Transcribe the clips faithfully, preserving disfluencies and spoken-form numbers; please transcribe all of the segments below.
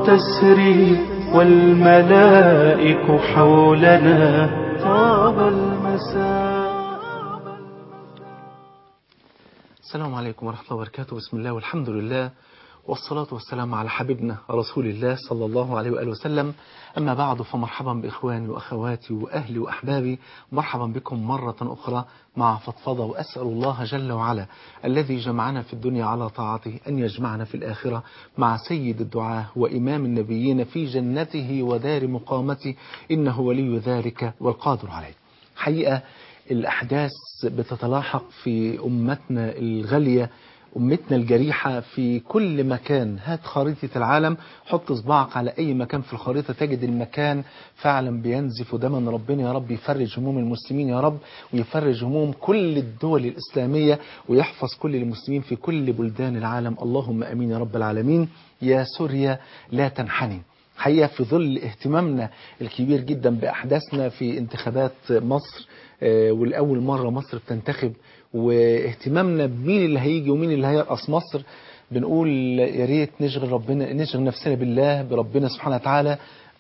تسري والملائك حولنا طاب المساء. السلام عليكم ورحمة الله وبركاته. بسم الله والحمد لله والصلاة والسلام على حبيبنا رسول الله صلى الله عليه وآله وسلم. أما بعد، فمرحبا بإخواني وأخواتي وأهلي وأحبابي، مرحبا بكم مرة أخرى مع فضفضة. وأسأل الله جل وعلا الذي جمعنا في الدنيا على طاعته أن يجمعنا في الآخرة مع سيد الدعاة وإمام النبيين في جنته ودار مقامته، إنه ولي ذلك والقادر عليه. حقيقة الأحداث بتتلاحق في أمتنا الغالية، أمتنا الجريحة في كل مكان. هات خريطة العالم، حط صباعك على أي مكان في الخريطة تجد المكان فعلا بينزف دما. ربنا يا رب يفرج هموم المسلمين يا رب، ويفرج هموم كل الدول الإسلامية، ويحفظ كل المسلمين في كل بلدان العالم. اللهم أمين يا رب العالمين. يا سوريا لا تنحني. حقيقة في ظل اهتمامنا الكبير جدا بأحداثنا في انتخابات مصر، والأول مرة مصر بتنتخب، واهتمامنا بمين اللي هيجي ومين اللي هيرأس مصر، بنقول يا ريت نشغل ربنا، نشغل نفسنا بالله بربنا سبحانه وتعالى،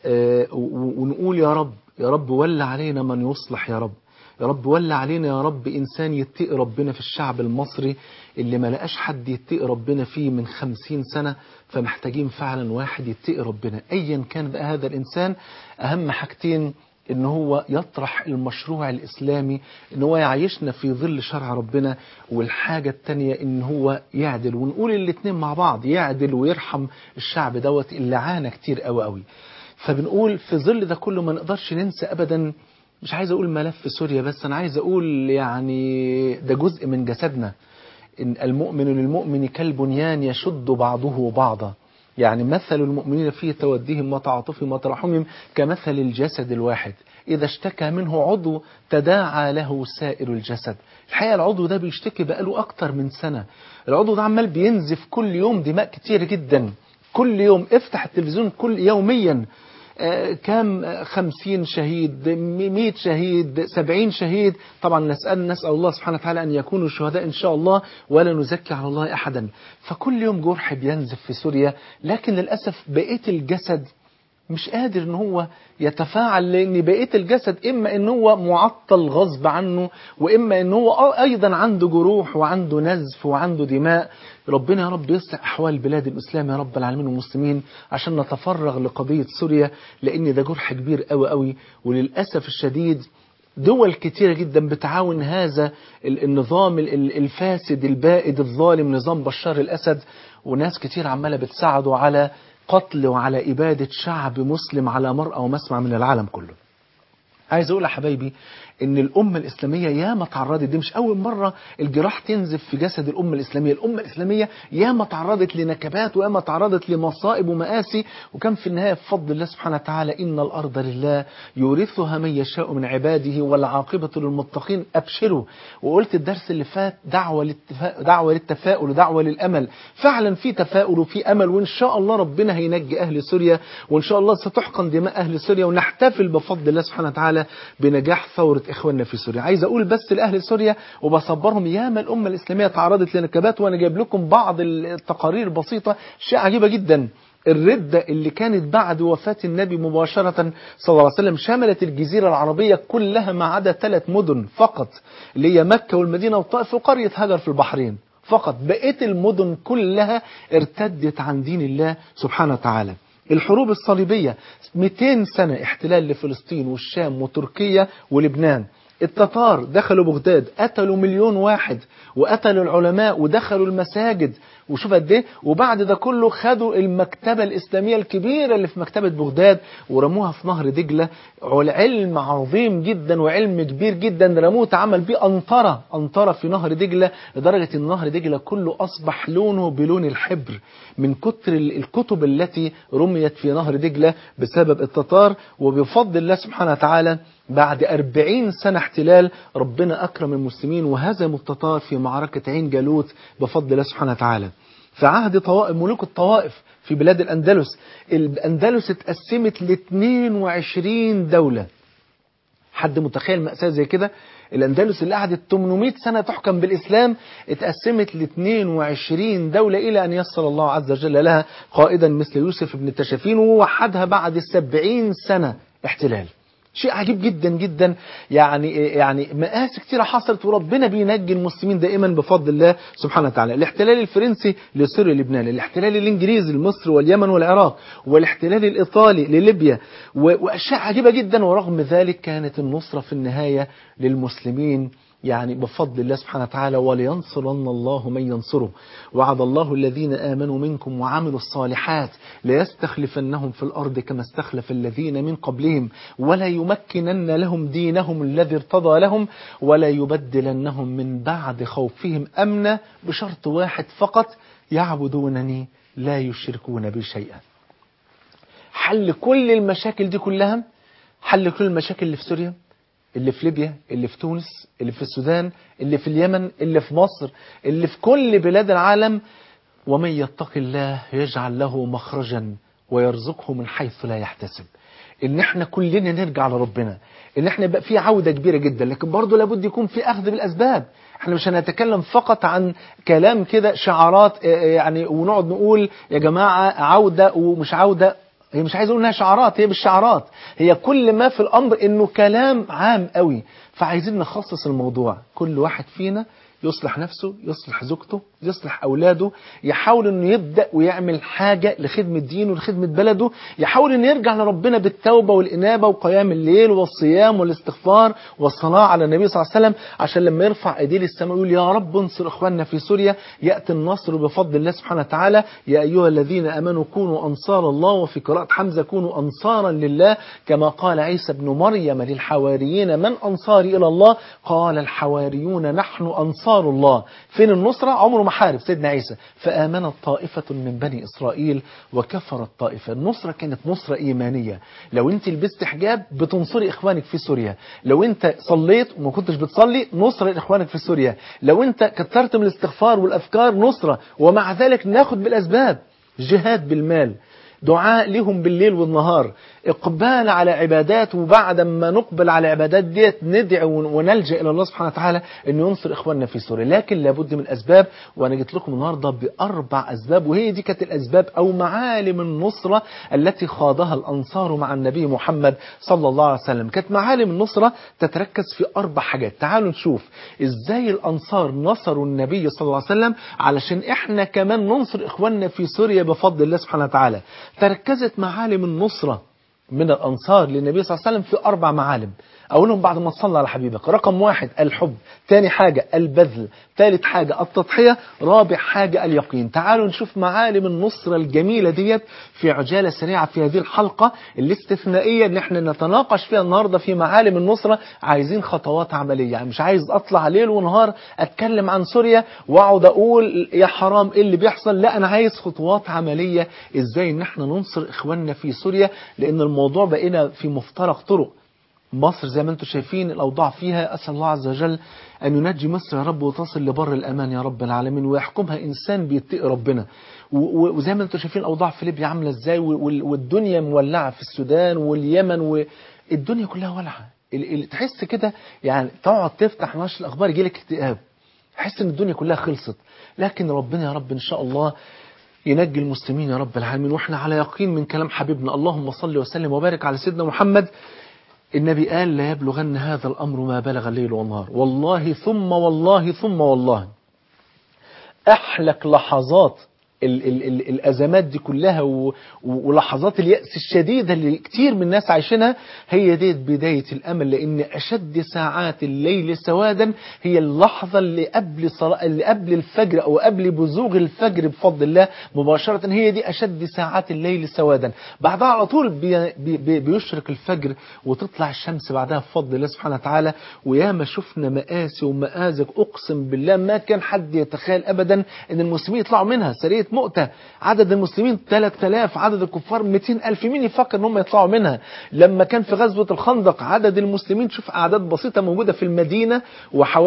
ونقول يا رب يا رب ولى علينا من يصلح، يا رب يا رب ولى علينا يا رب إنسان يتقي ربنا في الشعب المصري اللي ما لقاش حد يتقي ربنا فيه من خمسين سنة. فمحتاجين فعلا واحد يتقي ربنا أيا كان بقى هذا الإنسان. أهم حاجتين إن هو يطرح المشروع الإسلامي، إن هو يعيشنا في ظل شرع ربنا، والحاجة التانية إن هو يعدل. ونقول الاتنين مع بعض، يعدل ويرحم الشعب دوت اللي عانى كتير قوي قوي. فبنقول في ظل ده كله ما نقدرش ننسى أبدا، مش عايز أقول ملف سوريا بس، أنا عايز أقول يعني ده جزء من جسدنا. إن المؤمن للمؤمن كالبنيان يشد بعضه بعضا، يعني مثل المؤمنين في تودهم وتعاطفهم وترحمهم كمثل الجسد الواحد إذا اشتكى منه عضو تداعى له سائر الجسد. الحقيقة العضو ده بيشتكي بقاله أكتر من سنة، العضو ده عمال بينزف كل يوم دماء كتير جدا، كل يوم افتح التلفزيون كل يوميا آه كام خمسين شهيد، مئة شهيد، سبعين شهيد. طبعا نسأل نسأل الله سبحانه وتعالى أن يكونوا شهداء إن شاء الله، ولا نزكي على الله أحدا. فكل يوم جرح بينزف في سوريا، لكن للأسف بقية الجسد مش قادر ان هو يتفاعل، لان بقية الجسد اما ان هو معطل غصب عنه، واما ان هو ايضا عنده جروح وعنده نزف وعنده دماء. ربنا يا رب يصلح احوال بلاد الاسلام يا رب العالمين والمسلمين، عشان نتفرغ لقضية سوريا، لان ده جرح كبير قوي قوي. وللأسف الشديد دول كتيرة جدا بتعاون هذا النظام الفاسد البائد الظالم، نظام بشار الأسد، وناس كتير عمالة بتساعده على قتل وعلى إبادة شعب مسلم على مرأى ومسمع من العالم كله. عايز أقول يا حبايبي إن الأمة الإسلامية ياما تعرضت، دي مش أول مرة الجراح تنزف في جسد الأمة الإسلامية. الأمة الإسلامية ياما تعرضت لنكبات وياما تعرضت لمصائب ومآسي، وكان في النهاية بفضل الله سبحانه وتعالى إن الأرض لله يورثها من يشاء من عباده والعاقبة للمتقين. أبشروا. وقلت الدرس اللي فات دعوة للتفاؤل، دعوة للتفاؤل ودعوة للأمل. فعلا في تفاؤل وفي أمل، وإن شاء الله ربنا هينجي أهل سوريا، وإن شاء الله ستحقن دماء أهل سوريا، ونحتفل بفضل الله سبحانه وتعالى بنجاح ثورة إخواننا في سوريا. عايز أقول بس لأهل سوريا وبصبرهم، ياما الأمة الإسلامية تعرضت لنكبات، وأنا جايب لكم بعض التقارير بسيطة، شيء عجيبة جدا. الردة اللي كانت بعد وفاة النبي مباشرة صلى الله عليه وسلم شملت الجزيرة العربية كلها ما عدا ثلاث مدن فقط، اللي هي مكة والمدينة والطائف وقرية هجر في البحرين فقط. بقية المدن كلها ارتدت عن دين الله سبحانه وتعالى. الحروب الصليبية مئتين سنة احتلال لفلسطين والشام وتركيا ولبنان. التتار دخلوا بغداد، قتلوا مليون واحد، وقتلوا العلماء ودخلوا المساجد، وشوف قد ايه. وبعد ده كله خدوا المكتبة الإسلامية الكبيرة اللي في مكتبة بغداد ورموها في نهر دجلة. علم عظيم جدا وعلم كبير جدا رموه، اتعمل بيه أنطرة أنطرة في نهر دجلة، لدرجة ان نهر دجلة كله أصبح لونه بلون الحبر من كتر الكتب التي رميت في نهر دجلة بسبب التتار. وبفضل الله سبحانه وتعالى بعد أربعين سنة احتلال ربنا أكرم المسلمين وهزموا التتار في معركة عين جالوت بفضل الله سبحانه وتعالى. في عهد طوائف ملوك الطوائف في بلاد الأندلس، الأندلس اتقسمت ل اثنين وعشرين دولة. حد متخيل مأساة زي كده؟ الأندلس اللي قعدت ثمانمائة سنة تحكم بالإسلام اتقسمت ل اثنين وعشرين دولة إلى أن يسر الله عز وجل لها قائدا مثل يوسف بن التشافين، ووحدها بعد سبعين سنة احتلال. شيء عجيب جدا جدا. يعني يعني مآسي كتيرة حصلت، وربنا بينجي المسلمين دائما بفضل الله سبحانه وتعالى. الاحتلال الفرنسي لسوريا ولبنان، الاحتلال الانجليزي لمصر واليمن والعراق، والاحتلال الايطالي لليبيا، واشياء عجيبة جدا. ورغم ذلك كانت النصرة في النهاية للمسلمين يعني بفضل الله سبحانه وتعالى. ولينصرن الله من ينصره. وعد الله الذين آمنوا منكم وعملوا الصالحات ليستخلفنهم في الأرض كما استخلف الذين من قبلهم ولا يمكنن لهم دينهم الذي ارتضى لهم ولا يبدلنهم من بعد خوفهم أمنا، بشرط واحد فقط: يعبدونني لا يشركون بي شيئا. حل كل المشاكل دي كلها، حل كل المشاكل اللي في سوريا، اللي في ليبيا، اللي في تونس، اللي في السودان، اللي في اليمن، اللي في مصر، اللي في كل بلاد العالم. ومن يتق الله يجعل له مخرجا ويرزقه من حيث لا يحتسب. ان احنا كلنا نرجع لربنا، ان احنا يبقى في عودة كبيرة جدا، لكن برضه لابد يكون في اخذ بالاسباب. احنا مش هنتكلم فقط عن كلام كده شعارات يعني ونقعد نقول يا جماعة عودة ومش عودة. هي مش عايز اقول انها شعارات، هي مش شعارات، هي كل ما في الامر انه كلام عام قوي. فعايزين نخصص الموضوع، كل واحد فينا يصلح نفسه، يصلح زوجته، يصلح أولاده، يحاول أنه يبدأ ويعمل حاجة لخدمة دينه ولخدمة بلده، يحاول أنه يرجع لربنا بالتوبة والإنابة وقيام الليل والصيام والاستغفار والصلاة على النبي صلى الله عليه وسلم، عشان لما يرفع ايديه للسماء يقول يا رب انصر إخواننا في سوريا، يأتي النصر بفضل الله سبحانه وتعالى. يا أيها الذين أمنوا كونوا أنصار الله، وفي قراءة حمزة كونوا أنصارا لله، كما قال عيسى بن مريم للحواريين من أنصاري إلى الله؟ قال الحواريون نحن أنصار الله. فين النصرة؟ عمره ما حارب سيدنا عيسى. فآمنت طائفة من بني إسرائيل وكفرت طائفة. النصرة كانت نصرة إيمانية. لو انت لبست حجاب بتنصري إخوانك في سوريا، لو انت صليت وما كنتش بتصلي نصرة لإخوانك في سوريا، لو انت كترت من الاستغفار والأفكار نصرة. ومع ذلك ناخد بالأسباب، جهاد بالمال، دعاء لهم بالليل والنهار، إقبال على عبادات، وبعد ما نقبل على عبادات ديت ندعو ونلجأ إلى الله سبحانه وتعالى أن ينصر إخواننا في سوريا. لكن لابد من أسباب، وأنا جيت لكم النهاردة بأربع أسباب، وهي دي كانت الأسباب أو معالم النصرة التي خاضها الأنصار مع النبي محمد صلى الله عليه وسلم. كانت معالم النصرة تتركز في أربع حاجات. تعالوا نشوف إزاي الأنصار نصروا النبي صلى الله عليه وسلم علشان إحنا كمان ننصر إخواننا في سوريا بفضل الله سبحانه وتعالى. تركزت معالم النصرة من الأنصار للنبي صلى الله عليه وسلم في أربع معالم. أولهم بعد ما تصلى على حبيبك: رقم واحد الحب، ثاني حاجة البذل، ثالث حاجة التضحية، رابع حاجة اليقين. تعالوا نشوف معالم النصرة الجميلة ديت في عجالة سريعة في هذه الحلقة الاستثنائية اللي احنا نتناقش فيها النهاردة في معالم النصرة. عايزين خطوات عملية، يعني مش عايز أطلع ليل ونهار أتكلم عن سوريا وأقعد أقول يا حرام إيه اللي بيحصل. لا، أنا عايز خطوات عملية إزاي إن احنا ننصر إخواننا في سوريا، لأن الموضوع بقينا في مفترق طرق. مصر زي ما انتم شايفين الأوضاع فيها، أسأل الله عز وجل أن ينجي مصر يا رب وتصل لبر الأمان يا رب العالمين، ويحكمها إنسان بيتقي ربنا. وزي ما انتم شايفين الأوضاع في ليبيا عاملة إزاي، والدنيا مولعة في السودان واليمن، والدنيا كلها ولعة. تحس كده يعني تقعد تفتح نشر الأخبار يجيلك اكتئاب، تحس إن الدنيا كلها خلصت. لكن ربنا يا رب إن شاء الله ينجي المسلمين يا رب العالمين، وإحنا على يقين من كلام حبيبنا. اللهم صل وسلم وبارك على سيدنا محمد. النبي قال لا يبلغن هذا الأمر ما بلغ الليل والنهار. والله ثم والله ثم والله أحلك لحظات ال ال ال الأزمات دي كلها و ولحظات اليأس الشديدة اللي كتير من الناس عايشينها هي دي بداية الأمل. لأن أشد ساعات الليل سوادا هي اللحظة اللي قبل صلاة اللي قبل الفجر أو قبل بزوغ الفجر بفضل الله مباشرة. هي دي أشد ساعات الليل سوادا. بعدها على طول بي بي بيشرق الفجر وتطلع الشمس بعدها بفضل الله سبحانه وتعالى. وياما شفنا مآسي ومآزق أقسم بالله ما كان حد يتخيل أبدا أن المسلمين يطلعوا منها. سرية مؤتة عدد المسلمين ثلاثة آلاف، عدد الكفار مئتين ألف، مين يفكر ان هم يطلعوا منها؟ لما كان في غزوة الخندق عدد المسلمين شوف أعداد بسيطة موجودة في المدينة وحواليهم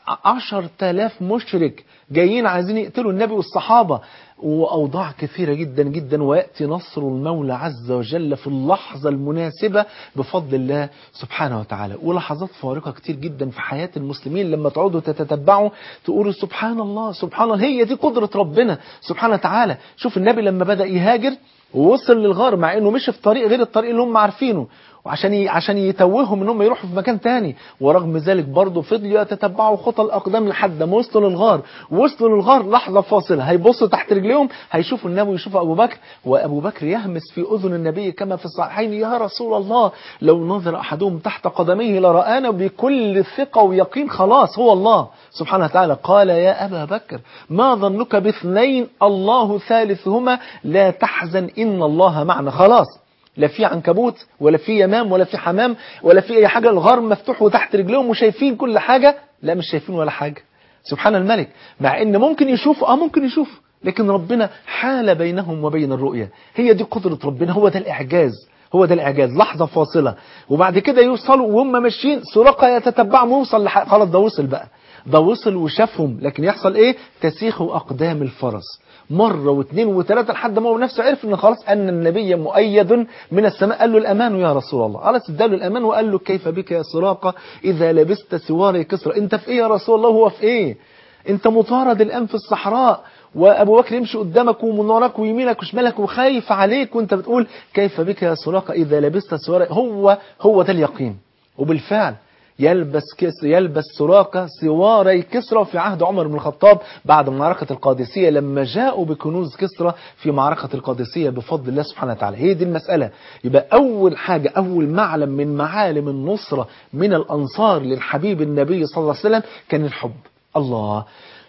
عشر تلاف مشرك جايين عايزين يقتلوا النبي والصحابة، وأوضاع كثيرة جدا جدا، ويأتي نصر المولى عز وجل في اللحظة المناسبة بفضل الله سبحانه وتعالى. ولحظات فارقة كتير جدا في حياة المسلمين لما تعودوا تتتبعوا تقولوا سبحان الله سبحان الله، هي دي قدرة ربنا سبحانه وتعالى. شوف النبي لما بدأ يهاجر ووصل للغار، مع انه مشي في طريق غير الطريق اللي هم عارفينه، وعشان ي... عشان يتوههم ان هم يروحوا في مكان تاني، ورغم ذلك برضه فضلوا يتتبعوا خطى الاقدام لحد ما وصلوا للغار. وصلوا للغار لحظه فاصله، هيبصوا تحت رجليهم هيشوفوا النبي ويشوفوا ابو بكر، وابو بكر يهمس في اذن النبي كما في الصحيحين: يا رسول الله لو نظر احدهم تحت قدميه لرآنا. بكل ثقه ويقين خلاص هو الله سبحانه وتعالى. قال: يا ابا بكر ما ظنك باثنين الله ثالثهما لا تحزن ان الله معنا. خلاص لا في عنكبوت ولا في يمام ولا في حمام ولا في اي حاجه، الغار مفتوح وتحت رجلهم وشايفين كل حاجه. لا مش شايفين ولا حاجه سبحان الملك، مع ان ممكن يشوفوا اه ممكن يشوفوا، لكن ربنا حال بينهم وبين الرؤيه. هي دي قدره ربنا، هو ده الاعجاز، هو ده الاعجاز. لحظه فاصله وبعد كده يوصلوا وهم ماشيين، سراقه يتتبعهم ويوصل لح... خلاص ده وصل بقى، ده وصل وشافهم، لكن يحصل ايه؟ تسيخ اقدام الفرس مرة واثنين وثلاثة لحد ما هو نفسه عرف ان خلاص ان النبي مؤيد من السماء. قال له: الامان يا رسول الله. خلاص اداله الامان وقال له: كيف بك يا سراقة اذا لبست سواري كسرى؟ انت في ايه يا رسول الله؟ هو في ايه؟ انت مطارد الان في الصحراء، وابو بكر يمشي قدامك ومن وراك ويمينك وشمالك وخايف عليك، وانت بتقول كيف بك يا سراقة اذا لبست سواري. هو هو ده اليقين. وبالفعل يلبس كس يلبس سراقة سواري كسرى في عهد عمر بن الخطاب بعد معركة القادسية، لما جاءوا بكنوز كسرى في معركة القادسية بفضل الله سبحانه وتعالى. هي دي المسألة. يبقى أول حاجة، أول معلم من معالم النصرة من الأنصار للحبيب النبي صلى الله عليه وسلم كان الحب. الله،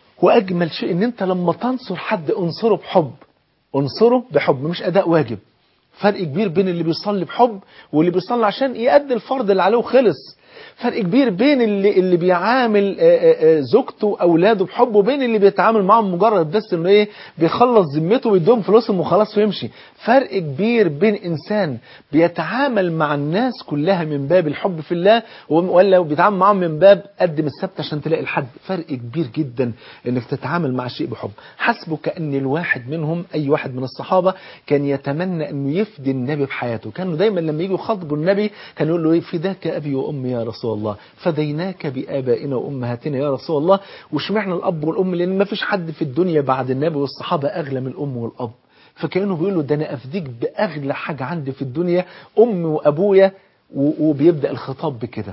وأجمل شيء إن أنت لما تنصر حد انصره بحب، انصره بحب مش أداء واجب. فرق كبير بين اللي بيصلي بحب واللي بيصلي عشان يؤدي الفرض اللي عليه وخلص. فرق كبير بين اللي اللي بيعامل زوجته واولاده بحب، وبين اللي بيتعامل معاهم مجرد بس انه ايه بيخلص ذمته ويديهم فلوسهم وخلاص ويمشي. فرق كبير بين انسان بيتعامل مع الناس كلها من باب الحب في الله، ولا بيتعامل معاهم من باب قدم السبت عشان تلاقي الحد. فرق كبير جدا انك تتعامل مع شيء بحب. حسبك ان الواحد منهم، اي واحد من الصحابه، كان يتمنى انه يفدي النبي بحياته. كانوا دايما لما يجوا يخاطبوا النبي كان يقول له: ايه فداك ابي وامي يا رسول الله، فديناك بآبائنا وأمهاتنا يا رسول الله. وشمعنا الأب والأم، لأن ما فيش حد في الدنيا بعد النبي والصحابة أغلى من الأم والأب. فكانوا بيقولوا: ده أنا أفديك بأغلى حاجة عندي في الدنيا، أمي وأبويا. وبيبدأ الخطاب بكده.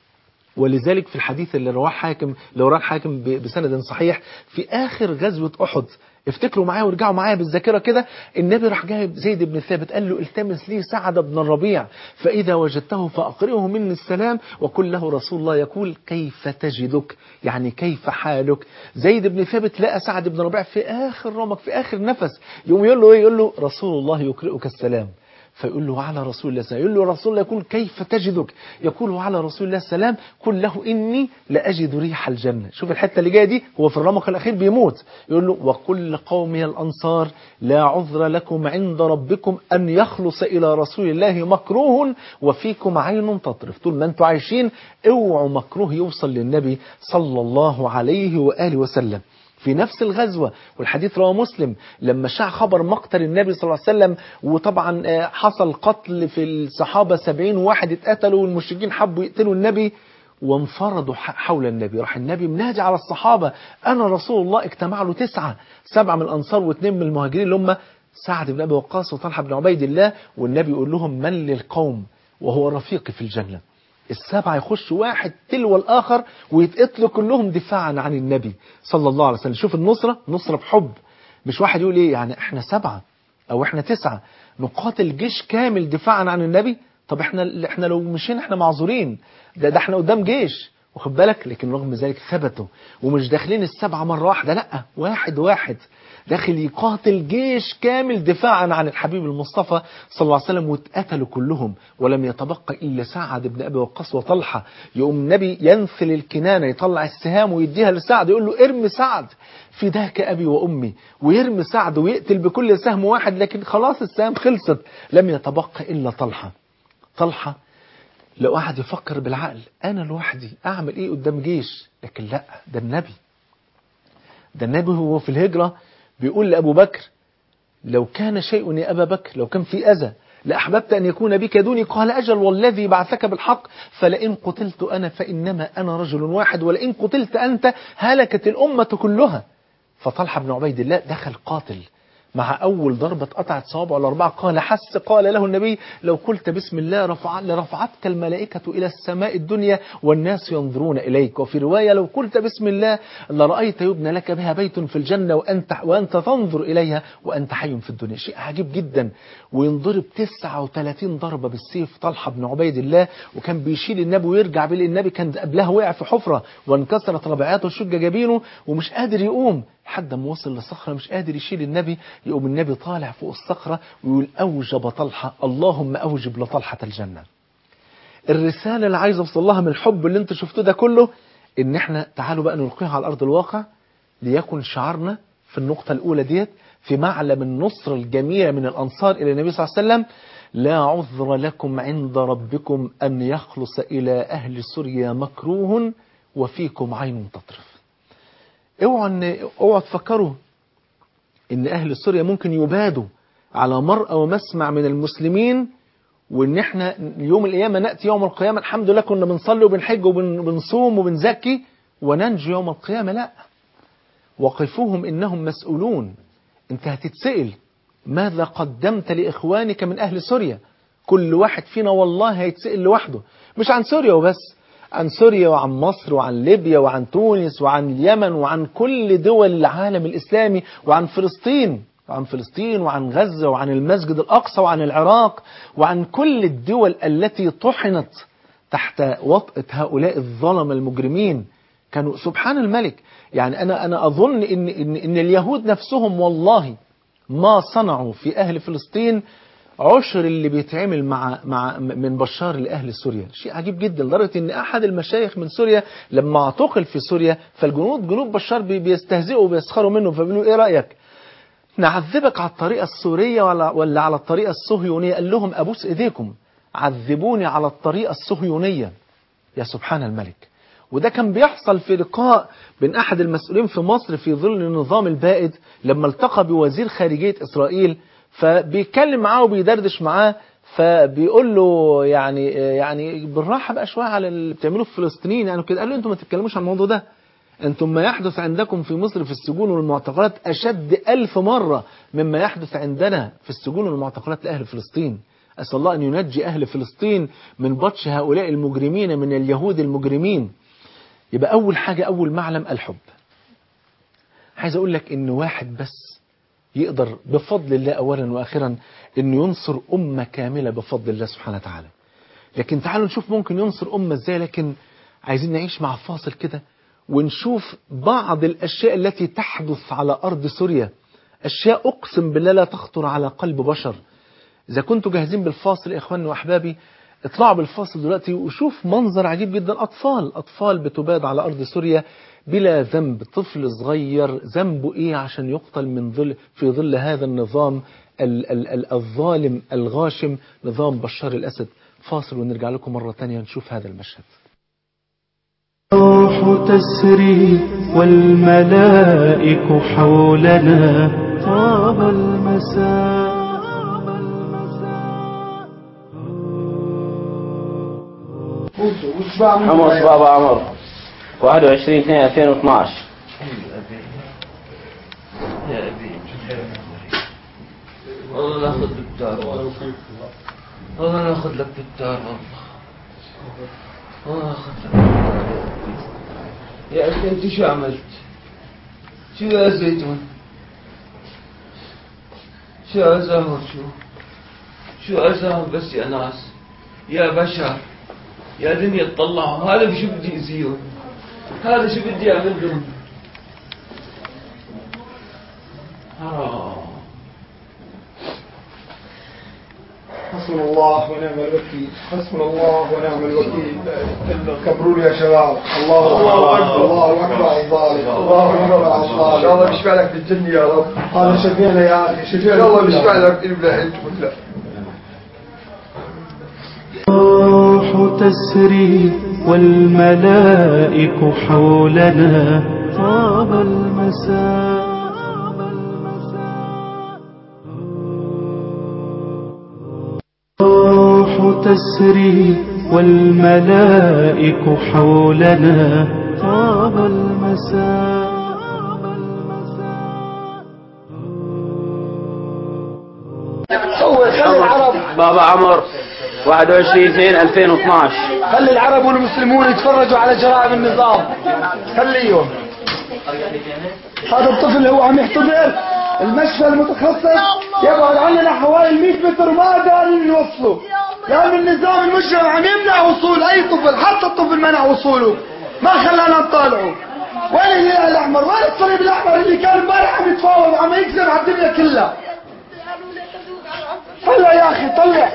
ولذلك في الحديث اللي رواه حاكم اللي رواه الحاكم بسند صحيح في آخر غزوة أحد، افتكروا معايا وارجعوا معايا بالذاكرة كده، النبي راح جايب زيد بن ثابت قال له: التمس لي سعد بن الربيع، فإذا وجدته فأقرئه مني السلام وقل له رسول الله يقول كيف تجدك، يعني كيف حالك. زيد بن ثابت لقى سعد بن الربيع في آخر رمق في آخر نفس، يقوم يقول له ايه؟ يقول له: رسول الله يقرئك السلام. فيقول له: على رسول الله السلام. يقول له: رسول الله يقول كيف تجدك؟ يقول: على رسول الله السلام، قل له إني لأجد ريح الجنة. شوف الحتة اللي جايه دي، هو في الرمق الأخير بيموت. يقول له: وقل لقومي الأنصار لا عذر لكم عند ربكم أن يخلص إلى رسول الله مكروه وفيكم عين تطرف. طول ما أنتم عايشين اوعوا مكروه يوصل للنبي صلى الله عليه وآله وسلم. في نفس الغزوة، والحديث رواه مسلم، لما شاع خبر مقتل النبي صلى الله عليه وسلم، وطبعا حصل قتل في الصحابة سبعين واحد اتقتلوا، والمشركين حبوا يقتلوا النبي وانفرضوا حول النبي. راح النبي منادي على الصحابة: أنا رسول الله. اجتمع له تسعة، سبعة من الأنصار واثنين من المهاجرين اللي هم سعد بن أبي وقاص وطلحة بن عبيد الله. والنبي يقول لهم: من للقوم وهو رفيقي في الجنة. السبعة يخش واحد تلو الآخر ويتقتلوا كلهم دفاعا عن النبي صلى الله عليه وسلم. شوف النصرة، نصرة بحب. مش واحد يقول ايه يعني احنا سبعة او احنا تسعة نقاتل جيش كامل دفاعا عن النبي. طب احنا احنا لو مشينا احنا معذورين، ده, ده احنا قدام جيش، واخد بالك. لكن رغم ذلك ثبتوا ومش داخلين السبعة مرة واحدة، لا، واحد واحد داخل يقاتل جيش كامل دفاعا عن الحبيب المصطفى صلى الله عليه وسلم. واتقتلوا كلهم ولم يتبقى إلا سعد بن أبي وقاص وطلحة. يقوم النبي ينثل الكنانة، يطلع السهام ويديها لسعد، يقول له: ارمي سعد فداك أبي وأمي. ويرمي سعد ويقتل بكل سهم واحد، لكن خلاص السهام خلصت، لم يتبقى إلا طلحة. طلحة لو قعد يفكر بالعقل أنا لوحدي أعمل إيه قدام جيش، لكن لا، ده النبي ده النبي هو في الهجرة بيقول لأبو بكر لو كان شيء يا أبا بكر، لو كان في أذى لأحببت أن يكون بك دوني، قال أجل والذي بعثك بالحق، فلئن قتلت أنا فإنما أنا رجل واحد، ولئن قتلت أنت هلكت الأمة كلها. فطلحة بن عبيد الله دخل قاتل، مع أول ضربة قطعت صوابعه الأربعة قال حس، قال له النبي لو قلت بسم الله رفع لرفعتك الملائكة إلى السماء الدنيا والناس ينظرون إليك. وفي رواية لو قلت بسم الله لرأيت يبنى لك بها بيت في الجنة وأنت, وأنت تنظر إليها وأنت حي في الدنيا. شيء عجيب جدا. وينضرب تسعة وثلاثين ضربة بالسيف طلحة بن عبيد الله، وكان بيشيل النبي ويرجع بيه، النبي كان قبلها وقع في حفرة وانكسرت رباعياته وشج جبينه ومش قادر يقوم، لحد ما وصل للصخرة مش قادر يشيل النبي، يقوم النبي طالع فوق الصخرة ويقول أوجب طلحة اللهم أوجب لطلحة الجنة. الرسالة اللي عايز أوصل لها من الحب اللي انتوا شفتوه ده كله، إن احنا تعالوا بقى نلقيها على أرض الواقع، ليكن شعارنا في النقطة الأولى ديت في معلم النصر الجميع من الأنصار إلى النبي صلى الله عليه وسلم: لا عذر لكم عند ربكم أن يخلص إلى أهل سوريا مكروه وفيكم عين تطرف. اوعوا اوعوا تفكروا ان اهل سوريا ممكن يبادوا على مرأى ومسمع من المسلمين، وان احنا يوم القيامة نأتي يوم القيامة الحمد لله كنا بنصلي وبنحج وبنصوم وبنزكي وننجو يوم القيامة. لا، وقفوهم انهم مسؤولون. انت هتتسئل ماذا قدمت لإخوانك من أهل سوريا. كل واحد فينا والله هيتسئل لوحده، مش عن سوريا وبس، عن سوريا وعن مصر وعن ليبيا وعن تونس وعن اليمن وعن كل دول العالم الإسلامي وعن فلسطين وعن فلسطين وعن غزة وعن المسجد الأقصى وعن العراق وعن كل الدول التي طحنت تحت وطأة هؤلاء الظلم المجرمين. كانوا سبحان الملك، يعني أنا أنا أظن إن إن إن اليهود نفسهم والله ما صنعوا في أهل فلسطين عشر اللي بيتعمل مع مع من بشار لأهل سوريا. شيء عجيب جدا، لدرجة إن أحد المشايخ من سوريا لما اعتقل في سوريا فالجنود جنود بشار بيستهزئوا وبيسخروا منه، فبيقولوا إيه رأيك نعذبك على الطريقة السورية ولا ولا على الطريقة الصهيونية؟ قال لهم أبوس إيديكم عذبوني على الطريقة الصهيونية. يا سبحان الملك. وده كان بيحصل في لقاء بين أحد المسؤولين في مصر في ظل النظام البائد، لما التقى بوزير خارجية إسرائيل فبيتكلم معاه وبيدردش معاه، فبيقول له يعني يعني بالراحة بقى شوية على اللي بتعملوه في فلسطين يعني كده. قال له انتم ما تتكلموش عن الموضوع ده، انتم ما يحدث عندكم في مصر في السجون والمعتقلات أشد ألف مرة مما يحدث عندنا في السجون والمعتقلات لأهل فلسطين. أسأل الله أن ينجي أهل فلسطين من بطش هؤلاء المجرمين من اليهود المجرمين. يبقى أول حاجة، أول معلم الحب. عايز أقول لك إن واحد بس يقدر بفضل الله أولا وآخرا إنه ينصر أمة كاملة بفضل الله سبحانه وتعالى. لكن تعالوا نشوف ممكن ينصر أمة إزاي. لكن عايزين نعيش مع فاصل كده ونشوف بعض الأشياء التي تحدث على أرض سوريا، أشياء أقسم بالله لا تخطر على قلب بشر. إذا كنتوا جاهزين بالفاصل يا إخواني وأحبابي، اطلعوا بالفاصل دلوقتي وشوف منظر عجيب جدا. أطفال أطفال بتباد على أرض سوريا بلا ذنب. طفل صغير ذنبه إيه عشان يقتل من ظل في ظل هذا النظام ال ال ال الظالم الغاشم، نظام بشار الأسد. فاصل ونرجع لكم مرة تانية نشوف هذا المشهد. الروح تسري والملائك حولنا طاب المساء. حمص بابا عمر واحد وعشرين اثنين ألفين واثناشر. يا أبي والله ناخذ بالدار، والله ناخذ لك بالدار، والله والله ناخذ لك بالدار يا أبي. يا أخي أنت شو عملت؟ شو يا زيتون؟ شو أزهر؟ شو شو أزهر بس يا ناس يا بشر يا دنيا تطلعوا. هذا بشو بدي أزيهم؟ هذا شو بدي أعمل لهم؟ حرام. حسبنا الله ونعم الوكيل، حسبنا الله ونعم الوكيل. كبروا لي يا شباب. الله أكبر، الله أكبر على الظالم، الله أكبر على الظالم. إن شاء الله بيشفع لك بالجنة يا رب. هذا شفينا يا أخي، شفينا. إن شاء الله بيشفع لك إبلة أنت ولا. الروح تسري والملائك حولنا طاب المساء. الروح تسري والملائك حولنا طاب المساء. بابا عمر واحد وعشرين اثنين ألفين واثناشر. خلي العرب والمسلمون يتفرجوا على جرائم النظام، خليهم. هذا الطفل هو عم يحتضر، المشفى المتخصص يبعد عننا حوالي مئة متر وما قادرين يوصلوا، لأن النظام المجرم عم يمنع وصول أي طفل، حتى الطفل منع وصوله، ما خلانا نطالعه. وين الهلال الأحمر؟ وين الصليب الأحمر اللي كان امبارح عم يتفاوض وعم يكذب على الدنيا كلها؟ طلع يا أخي طلع.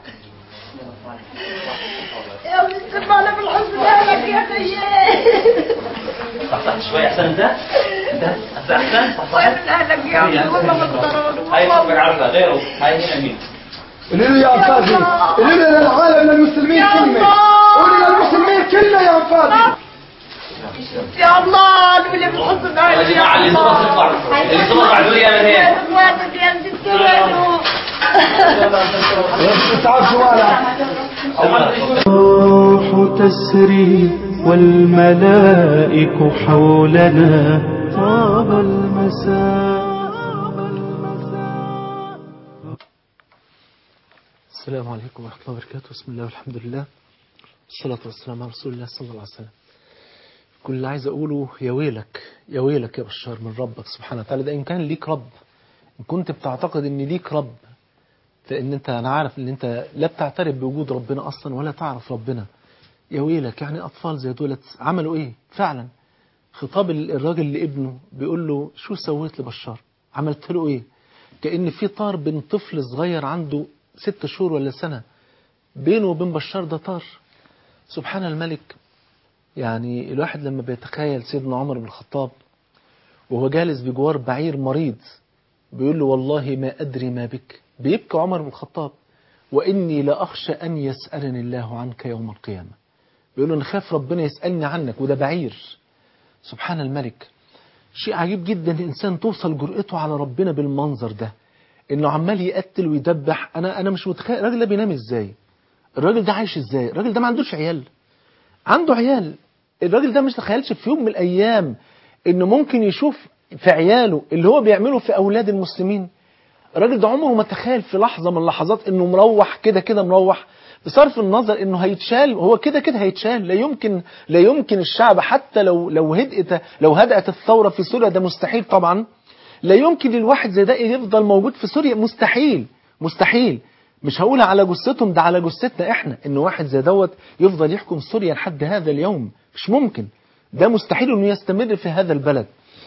يا ابني انا بالحزن مالك يا خيي. صحصحت شوي احسن انت؟ انت احسن؟ صحصحت اهلك يا ابني والله مضطرون. هاي صاحبك عارفها غيره، هاي هنا مين؟ قولي له يا انفاذي، قولي له للعالم للمسلمين كلمة، قولي للمسلمين كلها يا انفاذي. يا الله انا اللي بالحزن اهلك يا اللي صبر تطلع، اللي صبر بعدوا لي انا هيك. اخواتك يا انت كمان. تعال شمالك. الروح تسري والملائك حولنا طاب المساء. السلام عليكم ورحمة الله وبركاته. بسم الله والحمد لله والصلاة والسلام على رسول الله صلى الله عليه وسلم. كل اللي عايز أقوله يا ويلك يا ويلك يا بشار من ربك سبحانه وتعالى. ده إن كان ليك رب، إن كنت بتعتقد إن ليك رب، لأن أنت أنا عارف إن أنت لا بتعترف بوجود ربنا أصلا ولا تعرف ربنا. يا ويلك، يعني أطفال زي دولت عملوا إيه فعلا؟ خطاب الراجل لابنه بيقول له شو سويت لبشار؟ عملت له إيه؟ كأن في طار بين طفل صغير عنده ست شهور ولا سنة بينه وبين بشار، ده طار. سبحان الملك. يعني الواحد لما بيتخيل سيدنا عمر بن الخطاب وهو جالس بجوار بعير مريض بيقول له والله ما أدري ما بك، بيبكي عمر بن الخطاب، وإني لأخشى أن يسألني الله عنك يوم القيامة. بيقول له أنا خاف ربنا يسألني عنك، وده بعير. سبحان الملك. شيء عجيب جدا الإنسان توصل جرأته على ربنا بالمنظر ده، إنه عمال يقتل ويدبح. أنا أنا مش متخيل الراجل ده بينام إزاي، الراجل ده عايش إزاي، الراجل ده ما عندوش عيال، عنده عيال. الراجل ده مش تخيلش في يوم من الأيام إنه ممكن يشوف في عياله اللي هو بيعمله في أولاد المسلمين. الراجل ده عمره ما تخيل في لحظة من اللحظات إنه مروح كده كده مروح، بصرف النظر إنه هيتشال، هو كده كده هيتشال. لا يمكن لا يمكن الشعب حتى لو لو هدأت لو هدأت الثورة في سوريا، ده مستحيل طبعا. لا يمكن الواحد زي ده يفضل موجود في سوريا، مستحيل مستحيل. مش هقول على جثتهم، ده على جثتنا احنا، ان واحد زي دوت يفضل يحكم سوريا لحد هذا اليوم، مش ممكن. ده مستحيل انه يستمر في هذا البلد.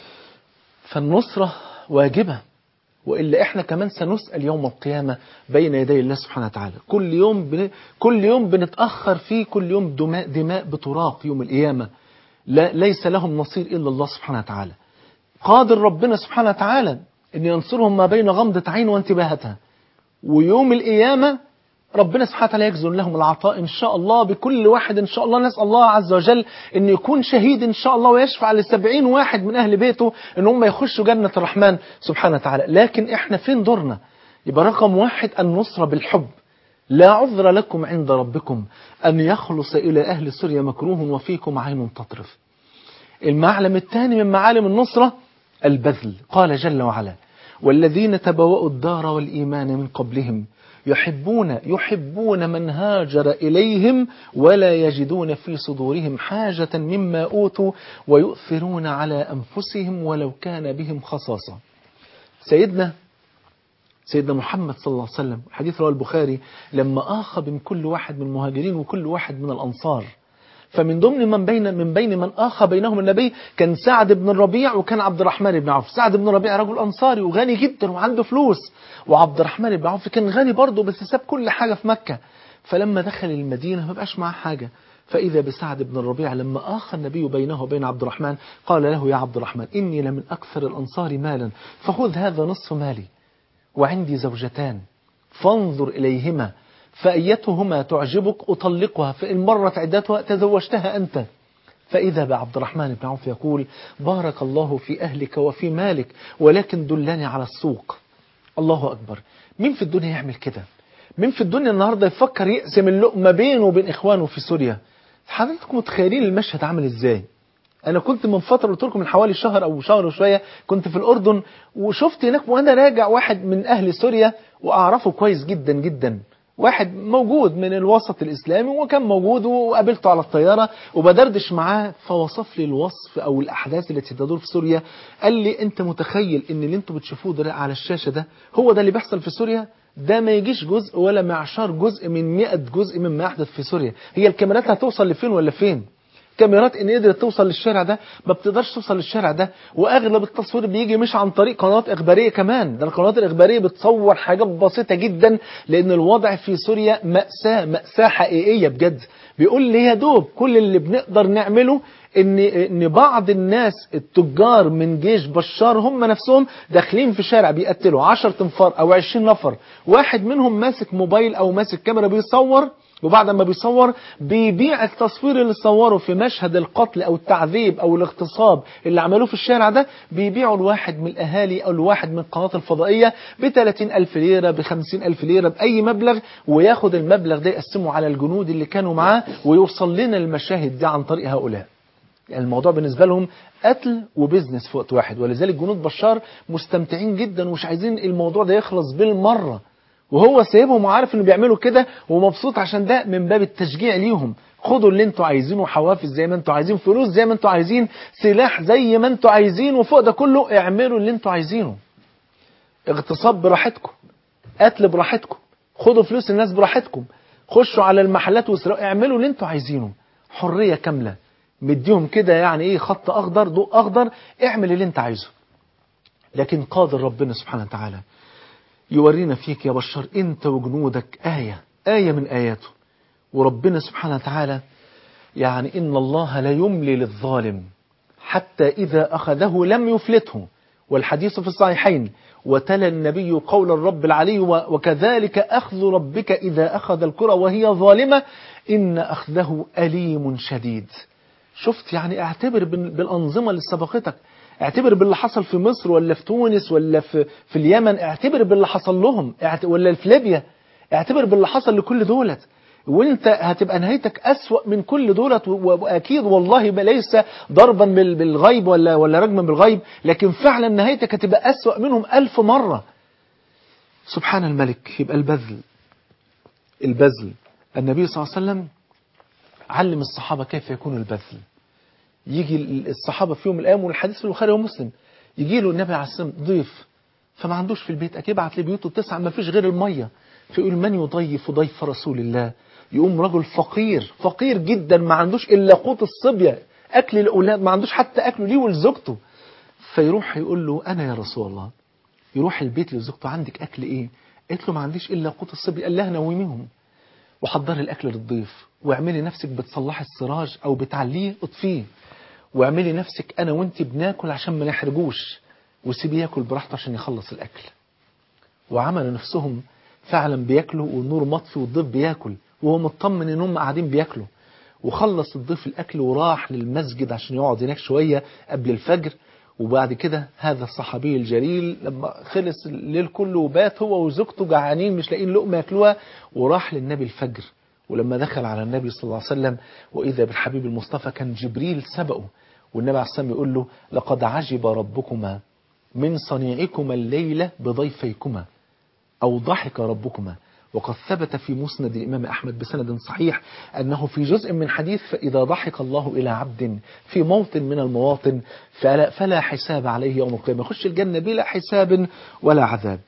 فالنصرة واجبة، وإلا احنا كمان سنسأل يوم القيامة بين يدي الله سبحانه وتعالى. كل يوم بن... كل يوم بنتأخر فيه، كل يوم دماء, دماء بتراق يوم القيامة. لا ليس لهم نصير إلا الله سبحانه وتعالى. قادر ربنا سبحانه وتعالى أن ينصرهم ما بين غمضة عين وانتباهتها. ويوم القيامة ربنا سبحانه وتعالى يجزل لهم العطاء إن شاء الله بكل واحد. إن شاء الله نسأل الله عز وجل أن يكون شهيد إن شاء الله، ويشفع لسبعين واحد من أهل بيته أن هم يخشوا جنة الرحمن سبحانه وتعالى. لكن إحنا فين دورنا؟ يبقى رقم واحد النصرة بالحب. لا عذر لكم عند ربكم أن يخلص إلى أهل سوريا مكروه وفيكم عين تطرف. المعلم الثاني من معالم النصرة البذل. قال جل وعلا والذين تبوأوا الدار والإيمان من قبلهم يحبون يحبون من هاجر إليهم ولا يجدون في صدورهم حاجة مما أوتوا ويؤثرون على أنفسهم ولو كان بهم خصاصة. سيدنا سيدنا محمد صلى الله عليه وسلم، حديث رواه البخاري، لما آخى بين كل واحد من المهاجرين وكل واحد من الأنصار، فمن ضمن من بين من بين من آخى بينهم النبي كان سعد بن الربيع وكان عبد الرحمن بن عوف. سعد بن الربيع رجل أنصاري وغني جدا وعنده فلوس، وعبد الرحمن بن عوف كان غني برضه بس ساب كل حاجة في مكة. فلما دخل المدينة ما بقاش معاه حاجة، فإذا بسعد بن الربيع لما آخى النبي بينه وبين عبد الرحمن قال له يا عبد الرحمن إني لمن أكثر الأنصار مالا فخذ هذا نصف مالي، وعندي زوجتان فانظر إليهما فأيتهما تعجبك أطلقها، فإن مرت عدتها تزوجتها أنت. فإذا بعبد الرحمن بن عوف يقول بارك الله في أهلك وفي مالك ولكن دلني على السوق. الله أكبر. مين في الدنيا يعمل كده؟ مين في الدنيا النهاردة يفكر يقسم اللقمة بينه وبين إخوانه في سوريا؟ حضرتكم متخيلين المشهد عامل إزاي؟ أنا كنت من فترة قلت لكم من حوالي شهر أو شهر وشوية كنت في الأردن، وشفت هناك وأنا راجع واحد من أهل سوريا وأعرفه كويس جدا جدا، واحد موجود من الوسط الإسلامي وكان موجود وقابلته على الطيارة وبدردش معاه، فوصف لي الوصف أو الأحداث التي تدور في سوريا. قال لي أنت متخيل إن اللي أنتوا بتشوفوه ده على الشاشة ده هو ده اللي بيحصل في سوريا؟ ده ما يجيش جزء ولا معشار جزء من مئة جزء مما يحدث في سوريا. هي الكاميرات هتوصل لفين ولا فين؟ كاميرات ان قدرت توصل للشارع ده ما بتقدرش توصل للشارع ده، واغلب التصوير بيجي مش عن طريق قنوات اخباريه كمان، ده القنوات الاخباريه بتصور حاجات بسيطه جدا، لان الوضع في سوريا مأساة مأساة حقيقيه بجد. بيقول لي يا دوب كل اللي بنقدر نعمله ان ان بعض الناس التجار من جيش بشار هم نفسهم داخلين في شارع بيقتلوا عشرة انفار او عشرين نفر، واحد منهم ماسك موبايل او ماسك كاميرا بيصور، وبعد ما بيصور بيبيع التصوير اللي صوره في مشهد القتل او التعذيب او الاغتصاب اللي عملوه في الشارع ده، بيبيعوا الواحد من الاهالي او الواحد من القنوات الفضائيه ب ثلاثين ألف ليره ب خمسين ألف ليره باي مبلغ، وياخد المبلغ ده يقسمه على الجنود اللي كانوا معاه ويوصل لنا المشاهد دي عن طريق هؤلاء. يعني الموضوع بالنسبه لهم قتل وبزنس في وقت واحد، ولذلك جنود بشار مستمتعين جدا ومش عايزين الموضوع ده يخلص بالمره، وهو سايبهم وعارف انه بيعملوا كده ومبسوط عشان ده من باب التشجيع ليهم. خدوا اللي انتوا عايزينه، حوافز زي ما انتوا عايزين، فلوس زي ما انتوا عايزين، سلاح زي ما انتوا عايزين، وفوق ده كله اعملوا اللي انتوا عايزينه. اغتصاب براحتكم، قتل براحتكم، خدوا فلوس الناس براحتكم، خشوا على المحلات واسرقوا، اعملوا اللي انتوا عايزينه. حرية كاملة، مديهم كده يعني ايه خط اخضر ضوء اخضر، اعمل اللي انت عايزه. لكن قادر ربنا سبحانه وتعالى يورينا فيك يا بشار انت وجنودك آية آية من آياته. وربنا سبحانه وتعالى يعني إن الله لا يملي للظالم حتى إذا أخذه لم يفلته، والحديث في الصحيحين وتلا النبي قول الرب العلي وكذلك أخذ ربك إذا أخذ القرى وهي ظالمة إن أخذه أليم شديد. شفت يعني اعتبر بالأنظمة اللي سبقتك، اعتبر باللي حصل في مصر ولا في تونس ولا في, في اليمن، اعتبر باللي حصل لهم ولا في ليبيا، اعتبر باللي حصل لكل دولت، وانت هتبقى نهايتك أسوأ من كل دولت. واكيد والله ليس ضربا بالغيب ولا ولا رجما بالغيب، لكن فعلا نهايتك هتبقى أسوأ منهم ألف مرة. سبحان الملك. يبقى البذل البذل النبي صلى الله عليه وسلم علم الصحابة كيف يكون البذل. يجي الصحابة في يوم من الأيام، والحديث في البخاري ومسلم، يجي له النبي عليه الصلاة والسلام ضيف فما عندوش في البيت، أكيد يبعت لبيوته تسعة ما فيش غير المية، فيقول من يضيف ضيف رسول الله؟ يقوم رجل فقير فقير جدا ما عندوش إلا قوت الصبية، أكل الأولاد، ما عندوش حتى أكله ليه ولزوجته، فيروح يقول له أنا يا رسول الله. يروح البيت لزوجته عندك أكل إيه؟ قالت له ما عنديش إلا قوت الصبية. قال لها نوميهم وحضري الأكل للضيف، واعملي نفسك بتصلحي السراج أو بتعليه اطفيه، واعملي نفسك أنا وانت بناكل عشان ما نحرجوش، وسيبيه ياكل براحته عشان يخلص الأكل. وعملوا نفسهم فعلا بياكلوا والنور مطفي والضيف بياكل وهو مطمن ان هم قاعدين بياكلوا. وخلص الضيف الأكل وراح للمسجد عشان يقعد هناك شوية قبل الفجر. وبعد كده هذا الصحابي الجليل لما خلص الليل كله وبات هو وزوجته جعانين مش لاقيين لقمة ياكلوها، وراح للنبي الفجر. ولما دخل على النبي صلى الله عليه وسلم وإذا بالحبيب المصطفى كان جبريل سبقه، والنبي عليه الصلاة والسلام يقول له لقد عجب ربكما من صنيعكما الليلة بضيفيكما، أو ضحك ربكما. وقد ثبت في مسند الإمام أحمد بسند صحيح أنه في جزء من حديث فإذا ضحك الله إلى عبد في موطن من المواطن فلا, فلا حساب عليه يوم القيامة، يخش الجنة بلا حساب ولا عذاب.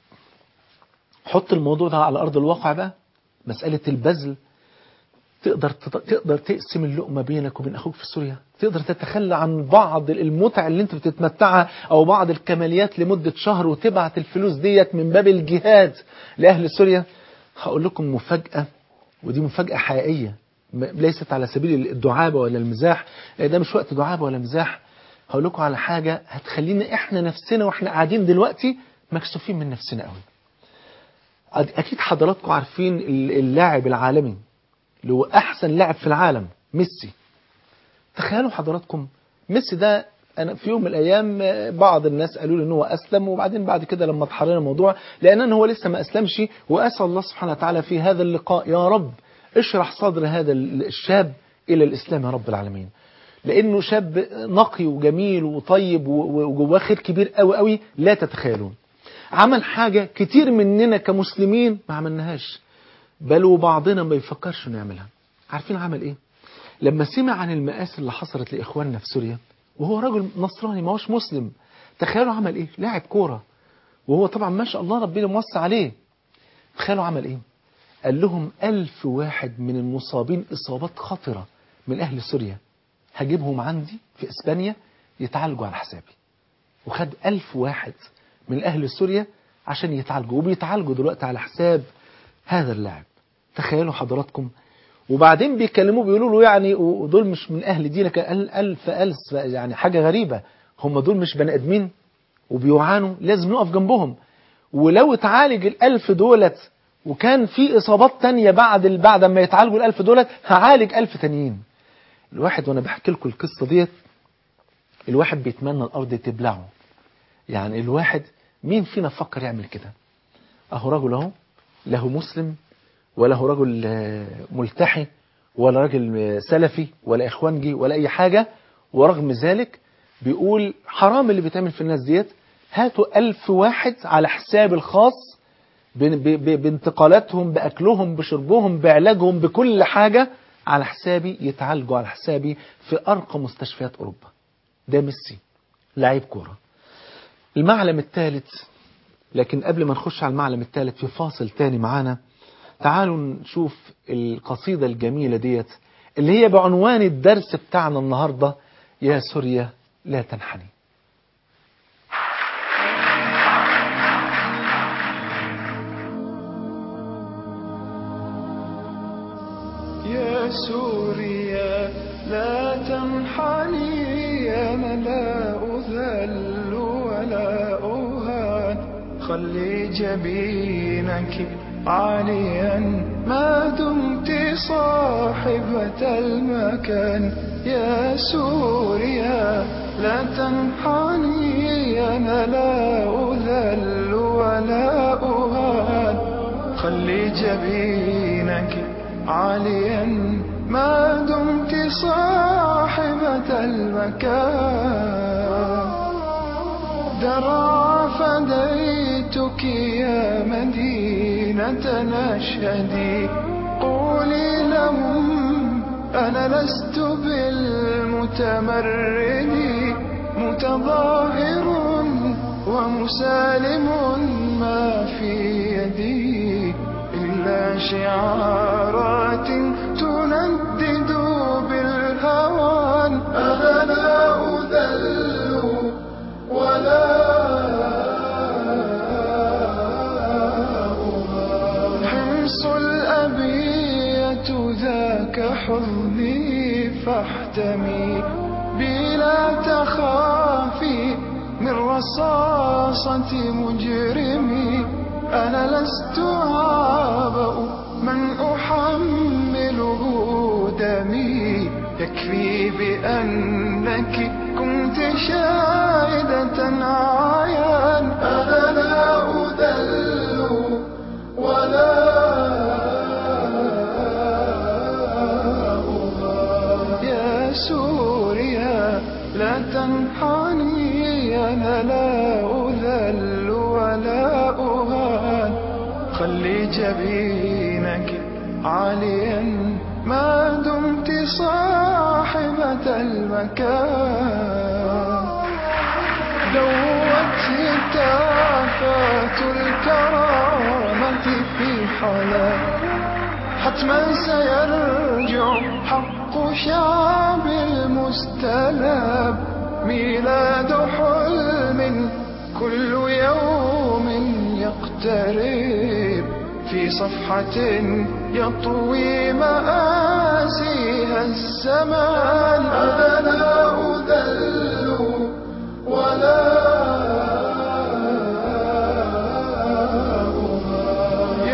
حط الموضوع ده على أرض الواقع بقى، مسألة البذل. تقدر تقدر تقسم اللقمة بينك وبين أخوك في سوريا؟ تقدر تتخلى عن بعض المتع اللي انت بتتمتعها أو بعض الكماليات لمدة شهر وتبعت الفلوس ديت من باب الجهاد لأهل سوريا؟ هقول لكم مفاجأة، ودي مفاجأة حقيقية ليست على سبيل الدعابة ولا المزاح، ده مش وقت دعابة ولا مزاح. هقول لكم على حاجة هتخلينا احنا نفسنا واحنا قاعدين دلوقتي مكسوفين من نفسنا قوي. أكيد حضراتكم عارفين اللاعب العالمي اللي هو أحسن لاعب في العالم ميسي. تخيلوا حضراتكم ميسي ده، أنا في يوم من الأيام بعض الناس قالوا لي إن هو أسلم، وبعدين بعد كده لما اتحررنا الموضوع لأن هو لسه ما أسلمش، وأسأل الله سبحانه وتعالى في هذا اللقاء يا رب اشرح صدر هذا الشاب إلى الإسلام يا رب العالمين، لأنه شاب نقي وجميل وطيب وجواه خير كبير قوي قوي لا تتخيلون. عمل حاجة كتير مننا كمسلمين ما عملناهاش، بل وبعضنا ما يفكرش نعملها. عارفين عمل إيه؟ لما سمع عن المآسي اللي حصلت لإخواننا في سوريا، وهو راجل نصراني ما هوش مسلم، تخيلوا عمل إيه؟ لاعب كورة، وهو طبعا ما شاء الله ربنا موسع عليه. تخيلوا عمل إيه؟ قال لهم ألف واحد من المصابين إصابات خطرة من أهل سوريا هجيبهم عندي في إسبانيا يتعالجوا على حسابي. وخد ألف واحد من أهل سوريا عشان يتعالجوا، وبيتعالجوا دلوقتي على حساب هذا اللاعب. تخيلوا حضراتكم. وبعدين بيكلموه بيقولوا له يعني ودول مش من أهل دينك، ألف ألف يعني حاجة غريبة، هم دول مش بني آدمين وبيعانوا، لازم نقف جنبهم. ولو اتعالج الألف دولت وكان في إصابات تانية بعد بعد ما يتعالجوا الألف دولت هعالج ألف تانيين. الواحد وأنا بحكي لكم القصة ديت الواحد بيتمنى الأرض تبلعه. يعني الواحد مين فينا فكر يعمل كده؟ أهو رجل أهو له مسلم ولا هو رجل ملتحي ولا رجل سلفي ولا إخوانجي ولا أي حاجة، ورغم ذلك بيقول حرام اللي بيتعمل في الناس ديت، هاتوا ألف واحد على حساب الخاص بانتقالاتهم بأكلهم بشربهم بعلاجهم بكل حاجة على حسابي، يتعالجوا على حسابي في أرقى مستشفيات أوروبا. ده ميسي لعيب كورة. المعلم الثالث، لكن قبل ما نخش على المعلم الثالث في فاصل تاني معانا، تعالوا نشوف القصيدة الجميلة ديت اللي هي بعنوان الدرس بتاعنا النهاردة، يا سوريا لا تنحني. يا سوريا لا تنحني، أنا لا أذل ولا أهان، خلي جبينك عاليا ما دمت صاحبة المكان. يا سوريا لا تنحني، أنا لا أذل ولا أهان، خلي جبينك عاليا ما دمت صاحبة المكان. درى فديتك يا مدينة نشهدي، قولي لهم أنا لست بالمتمرد، متظاهر ومسالم ما في يدي إلا شعارات تندد بالهوان. أنا لا أذل ولا أهان، حمص الأبية ذاك حضني فاحتمي، بلا تخافي من رصاصة مجرمي. أنا لست عابأ من أحمله دمي، يكفي بأنك كنت شاهدة عيان. أنا لا أذل ولا أهان، يا سوريا لا تنحني، أنا لا أذل ولا أهان، خلي جبينك عاليا ما دمت صاحبة المكان. دوت هتافات الكرامة في حلا، حتما سيرجع حق شعب المستلب. ميلاد حلم كل يوم يقترب، في صفحة يطوي مآسيها الزمان. أنا لا أذل ولا أهان،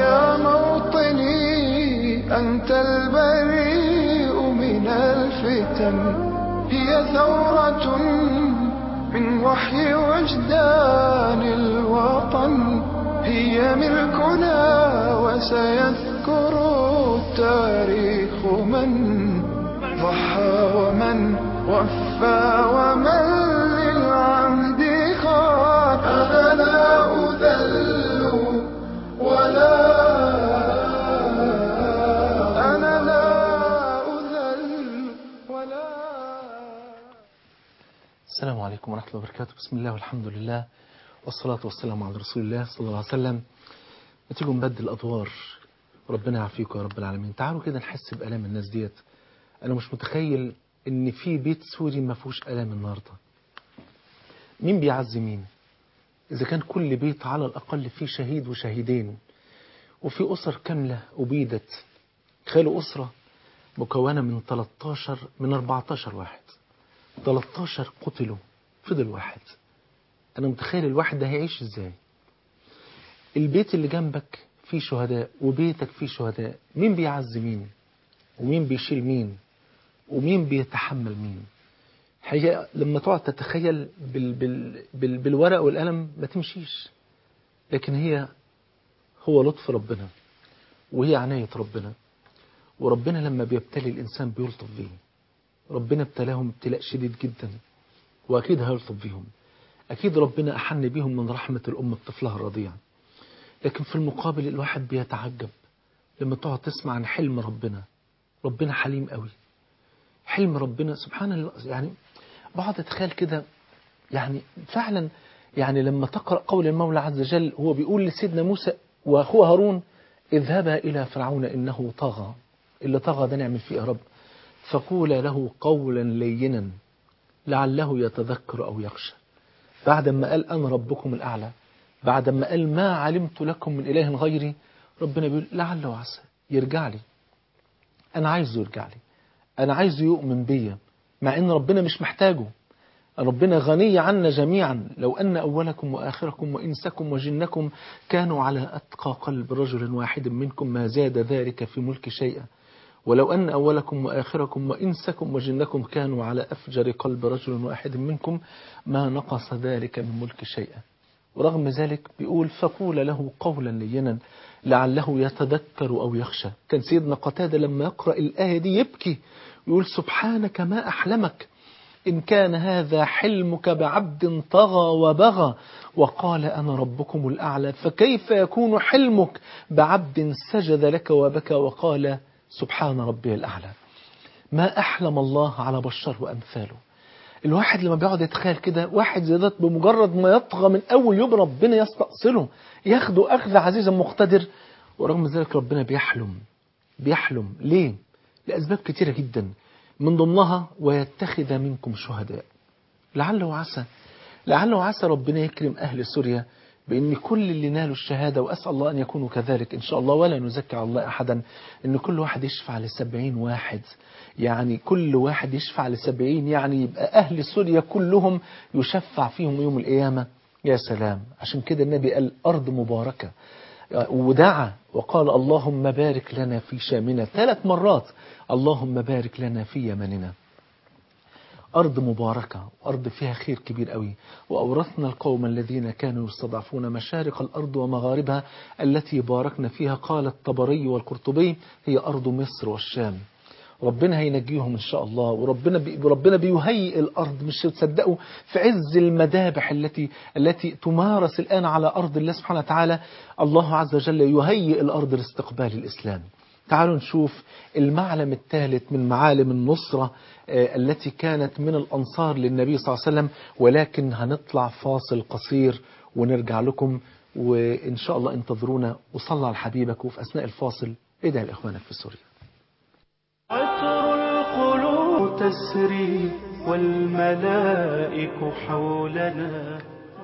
أنت البريء من الفتن. هي ثورة من وحي وجدان الوطن، هي ملكنا وسيذكر التاريخ من ضحى ومن وفى ومن للعهد خان. أنا لا أذل ولا أنا لا أذل ولا. السلام عليكم ورحمة الله وبركاته. بسم الله والحمد لله والصلاة والسلام على رسول الله صلى الله عليه وسلم. نتيجوا نبدل الأدوار، ربنا يعافيكم يا رب العالمين. تعالوا كده نحس بألام الناس ديت. أنا مش متخيل إن في بيت سوري ما فيهوش ألام النهاردة. مين بيعزي مين؟ إذا كان كل بيت على الأقل فيه شهيد وشهيدين، وفي أسر كاملة أبيدت. تخيلوا أسرة مكونة من تلتاشر من أربعتاشر واحد، تلتاشر قتلوا، فضل واحد. أنا متخيل الواحد ده هيعيش إزاي؟ البيت اللي جنبك فيه شهداء وبيتك فيه شهداء، مين بيعزي مين؟ ومين بيشيل مين؟ ومين بيتحمل مين؟ حقيقة لما تقعد تتخيل بال بال بال بالورق والقلم ما تمشيش، لكن هي هو لطف ربنا وهي عناية ربنا. وربنا لما بيبتلي الإنسان بيلطف بيه. ربنا ابتلاهم ابتلاء شديد جدا، وأكيد هيلطف بيهم. أكيد ربنا أحن بيهم من رحمة الأم بطفلها الرضيع. لكن في المقابل الواحد بيتعجب لما تقعد تسمع عن حلم ربنا. ربنا حليم قوي. حلم ربنا سبحان الله. يعني بقعد أتخيل كده، يعني فعلا يعني لما تقرأ قول المولى عز وجل هو بيقول لسيدنا موسى وأخوه هارون: اذهبا إلى فرعون إنه طغى. اللي طغى ده نعمل فيه يا رب. فقولا له قولا لينا لعله يتذكر أو يخشى. بعد ما قال أنا ربكم الأعلى، بعد ما قال ما علمت لكم من إله غيري، ربنا بيقول لعل وعسى يرجع لي. أنا عايزه يرجع لي، أنا عايزه يؤمن بيا، مع إن ربنا مش محتاجه. ربنا غني عنا جميعا. لو أن أولكم وآخركم وإنسكم وجنكم كانوا على أتقى قلب رجل واحد منكم ما زاد ذلك في ملك شيئا، ولو أن أولكم وآخركم وإنسكم وجنكم كانوا على أفجر قلب رجل واحد منكم ما نقص ذلك من ملك شيئا. ورغم ذلك بيقول فقول له قولا لينا لعله يتذكر أو يخشى. كان سيدنا قتادة لما يقرأ الآية دي يبكي ويقول سبحانك ما أحلمك إن كان هذا حلمك بعبد طغى وبغى وقال أنا ربكم الأعلى، فكيف يكون حلمك بعبد سجد لك وبكى وقال سبحان ربي الأعلى. ما أحلم الله على بشر وأمثاله. الواحد لما بيقعد يتخيل كده، واحد زي ده بمجرد ما يطغى من أول يوم ربنا يستأصله، ياخده أخذ عزيزا مقتدر. ورغم ذلك ربنا بيحلم بيحلم ليه؟ لأسباب كتيرة جدا، من ضمنها ويتخذ منكم شهداء. لعل وعسى لعل وعسى ربنا يكرم أهل سوريا بأن كل اللي نالوا الشهادة، وأسأل الله أن يكونوا كذلك إن شاء الله ولا نزكي على الله أحدا، أن كل واحد يشفع لسبعين واحد. يعني كل واحد يشفع لسبعين، يعني يبقى أهل سوريا كلهم يشفع فيهم يوم القيامة. يا سلام. عشان كده النبي قال أرض مباركة، ودعا وقال اللهم بارك لنا في شامنا ثلاث مرات، اللهم بارك لنا في يمننا. أرض مباركة، أرض فيها خير كبير قوي. وأورثنا القوم الذين كانوا يستضعفون مشارق الأرض ومغاربها التي باركنا فيها. قال الطبري والقرطبي هي أرض مصر والشام. ربنا هينجيهم إن شاء الله. وربنا بي ربنا بيهيئ الأرض. مش تصدقوا في عز المذابح التي التي تمارس الآن على أرض الله سبحانه وتعالى، الله عز وجل يهيئ الأرض لاستقبال الإسلام. تعالوا نشوف المعلم الثالث من معالم النصرة التي كانت من الأنصار للنبي صلى الله عليه وسلم. ولكن هنطلع فاصل قصير ونرجع لكم، وإن شاء الله انتظرونا. وصلى على حبيبك، وفي أثناء الفاصل ادعي لإخوانك في سوريا. عطر القلوب تسري والملائك حولنا.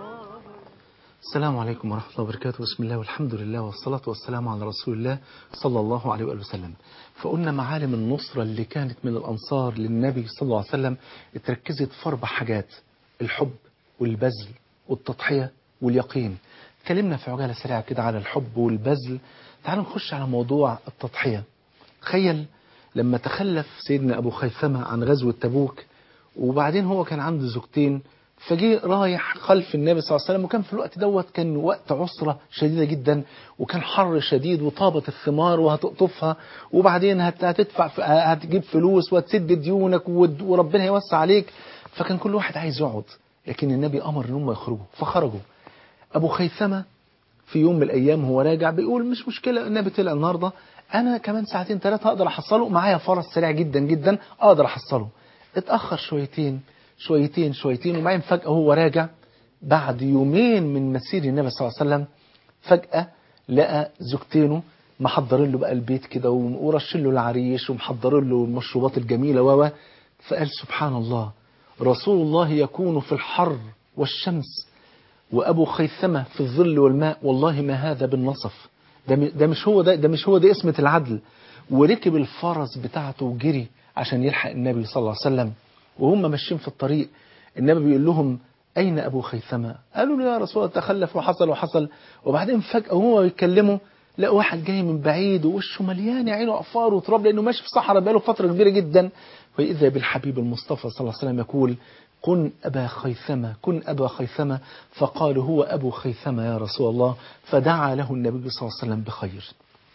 السلام عليكم ورحمة الله وبركاته. بسم الله والحمد لله والصلاة والسلام على رسول الله صلى الله عليه وآله وسلم. فقلنا معالم النصرة اللي كانت من الأنصار للنبي صلى الله عليه وسلم اتركزت في أربع حاجات: الحب والبذل والتضحية واليقين. اتكلمنا في عجالة سريعة كده على الحب والبذل. تعالوا نخش على موضوع التضحية. تخيل لما تخلف سيدنا أبو خيثمة عن غزوة تبوك، وبعدين هو كان عنده زوجتين، فجي رايح خلف النبي صلى الله عليه وسلم، وكان في الوقت دوت كان وقت عسرة شديدة جدا، وكان حر شديد وطابت الثمار وهتقطفها، وبعدين هت- هتدفع ف- هتجيب فلوس وهتسد ديونك ود- وربنا يوسع عليك. فكان كل واحد عايز يقعد، لكن النبي أمر إن هم يخرجوا فخرجوا. أبو خيثمة في يوم من الأيام هو راجع بيقول مش مشكلة، النبي طلع النهاردة، أنا كمان ساعتين ثلاثة أقدر أحصله، معايا فرس سريع جدا جدا أقدر أحصله. اتأخر شويتين شويتين شويتين، وبعدين فجأة هو راجع بعد يومين من مسير النبي صلى الله عليه وسلم، فجأة لقى زوجتينه محضرين له بقى البيت كده، ورشين له العريش ومحضرين له المشروبات الجميلة و فقال سبحان الله، رسول الله يكون في الحر والشمس وأبو خيثمة في الظل والماء، والله ما هذا بالنصف، ده م- ده مش هو ده ده مش هو ده اسمة العدل. وركب الفرس بتاعته وجري عشان يلحق النبي صلى الله عليه وسلم. وهم ماشيين في الطريق النبي بيقول لهم أين أبو خيثمة؟ قالوا له يا رسول الله تخلف وحصل وحصل. وبعدين فجأة وهو بيتكلموا لقوا واحد جاي من بعيد ووشه مليان يا عينه عفار وتراب، لأنه ماشي في صحراء بقاله فترة كبيرة جدا. وإذا بالحبيب المصطفى صلى الله عليه وسلم يقول كن أبا خيثمة كن أبا خيثمة، فقال هو أبو خيثمة يا رسول الله، فدعا له النبي صلى الله عليه وسلم بخير.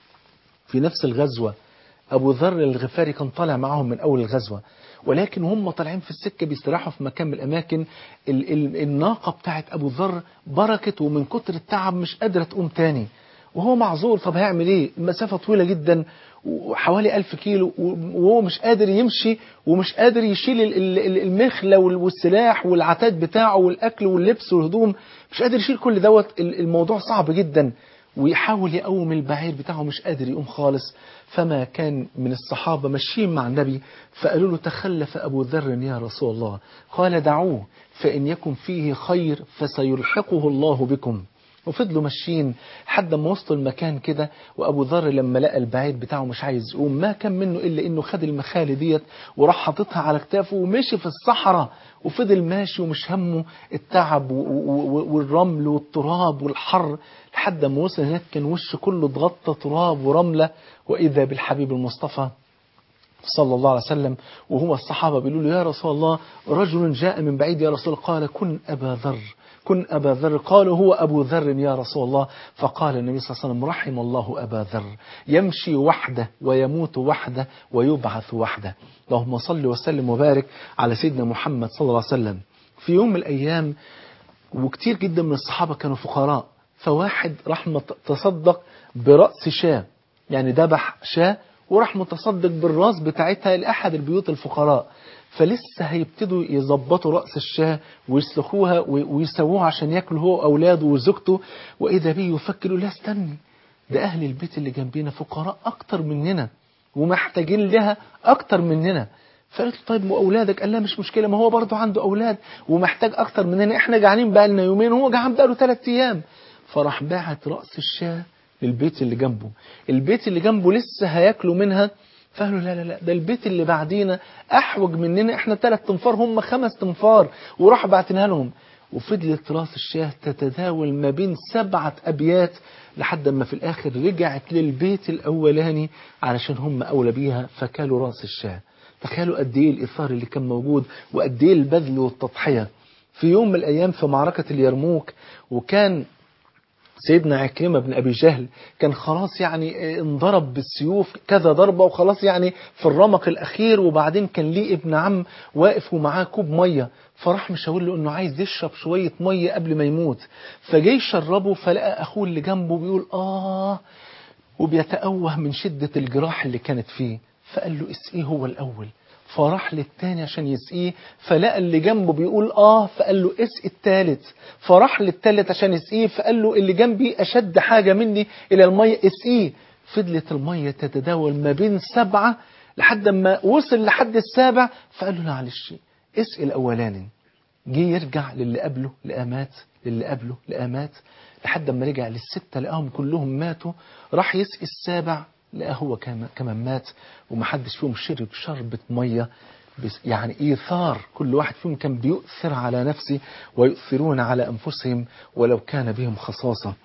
في نفس الغزوة أبو ذر الغفاري كان طالع معهم من أول الغزوة، ولكن هم طالعين في السكة بيستراحوا في مكان من الأماكن، ال ال الناقة بتاعت أبو ذر بركت، ومن كتر التعب مش قادرة تقوم تاني، وهو معذور. طب هيعمل ايه؟ المسافة طويلة جدا وحوالي ألف كيلو، وهو مش قادر يمشي ومش قادر يشيل ال- ال- ال- المخلة وال- والسلاح والعتاد بتاعه والأكل واللبس والهدوم، مش قادر يشيل كل دوت. ال- الموضوع صعب جدا، ويحاول يقوم البعير بتاعه مش قادر يقوم خالص. فما كان من الصحابة ماشيين مع النبي فقالوا له تخلف أبو ذر يا رسول الله، قال دعوه فإن يكن فيه خير فسيلحقه الله بكم. وفضلوا ماشيين لحد ما وصلوا المكان كده، وابو ذر لما لقى البعيد بتاعه مش عايز يقوم، ما كان منه الا انه خد المخالي ديت وراح حاططها على كتافه ومشي في الصحراء، وفضل ماشي ومش همه التعب و- و- والرمل والتراب والحر، لحد ما وصل هناك كان وشه كله اتغطى تراب ورملة. واذا بالحبيب المصطفى صلى الله عليه وسلم وهو الصحابة بيقولوا له يا رسول الله رجل جاء من بعيد يا رسول الله، قال كن أبا ذر كن أبا ذر، قالوا هو أبو ذر يا رسول الله. فقال النبي صلى الله عليه وسلم رحم الله أبا ذر، يمشي وحده ويموت وحده ويبعث وحده. اللهم صل وسلم وبارك على سيدنا محمد صلى الله عليه وسلم. في يوم من الأيام وكتير جدا من الصحابة كانوا فقراء، فواحد راح مت- تصدق برأس شاة، يعني ذبح شاة وراح متصدق بالراس بتاعتها لأحد البيوت الفقراء. فلسه هيبتدوا يظبطوا رأس الشاة ويسلخوها وي- ويسووها عشان ياكلوا هو وأولاده وزوجته، وإذا بيه يفكروا لا استني، ده أهل البيت اللي جنبينا فقراء أكتر مننا ومحتاجين لها أكتر مننا. فقالت له طيب وأولادك؟ قال لا مش مشكلة، ما هو برضه عنده أولاد ومحتاج أكتر مننا، إحنا جعانين بقالنا يومين وهو جعان بقاله ثلاث أيام. فراح باعت رأس الشاة للبيت اللي جنبه، البيت اللي جنبه لسه هياكلوا منها. فقالوا لا لا لا، ده البيت اللي بعدينا أحوج مننا، إحنا ثلاث تنفار هم خمس تنفار، وراح بعتنها لهم. وفضلت راس الشاه تتداول ما بين سبعة أبيات لحد ما في الآخر رجعت للبيت الأولاني علشان هم أولى بيها، فكالوا راس الشاه. تخيلوا قد ايه الإثار اللي كان موجود وقد ايه البذل والتضحية. في يوم من الأيام في معركة اليرموك، وكان سيدنا عكرمة بن أبي جهل كان خلاص يعني انضرب بالسيوف كذا ضربة وخلاص يعني في الرمق الأخير، وبعدين كان ليه ابن عم واقف ومعاه كوب مية، فراح مشاور له انه عايز يشرب شوية مية قبل ما يموت. فجاي يشربه فلقى أخوه اللي جنبه بيقول آه وبيتأوه من شدة الجراح اللي كانت فيه، فقال له اسقيه هو الأول. فراح للتاني عشان يسقيه فلقى اللي جنبه بيقول آه، فقال له اسقي التالت. فراح للتالت عشان يسقيه فقال له اللي جنبي أشد حاجة مني إلى المية اسقيه. فضلت المية تتداول ما بين سبعة لحد ما وصل لحد السابع، فقال له معلش اسقي الأولاني. جه يرجع للي قبله لقامات، للي قبله لقامات، لحد ما رجع للستة لقاهم كلهم ماتوا. راح يسقي السابع لقاه هو كمان مات، ومحدش فيهم شرب شربة مية. يعني إيثار، كل واحد فيهم كان بيؤثر على نفسه ويؤثرون على أنفسهم ولو كان بهم خصاصة.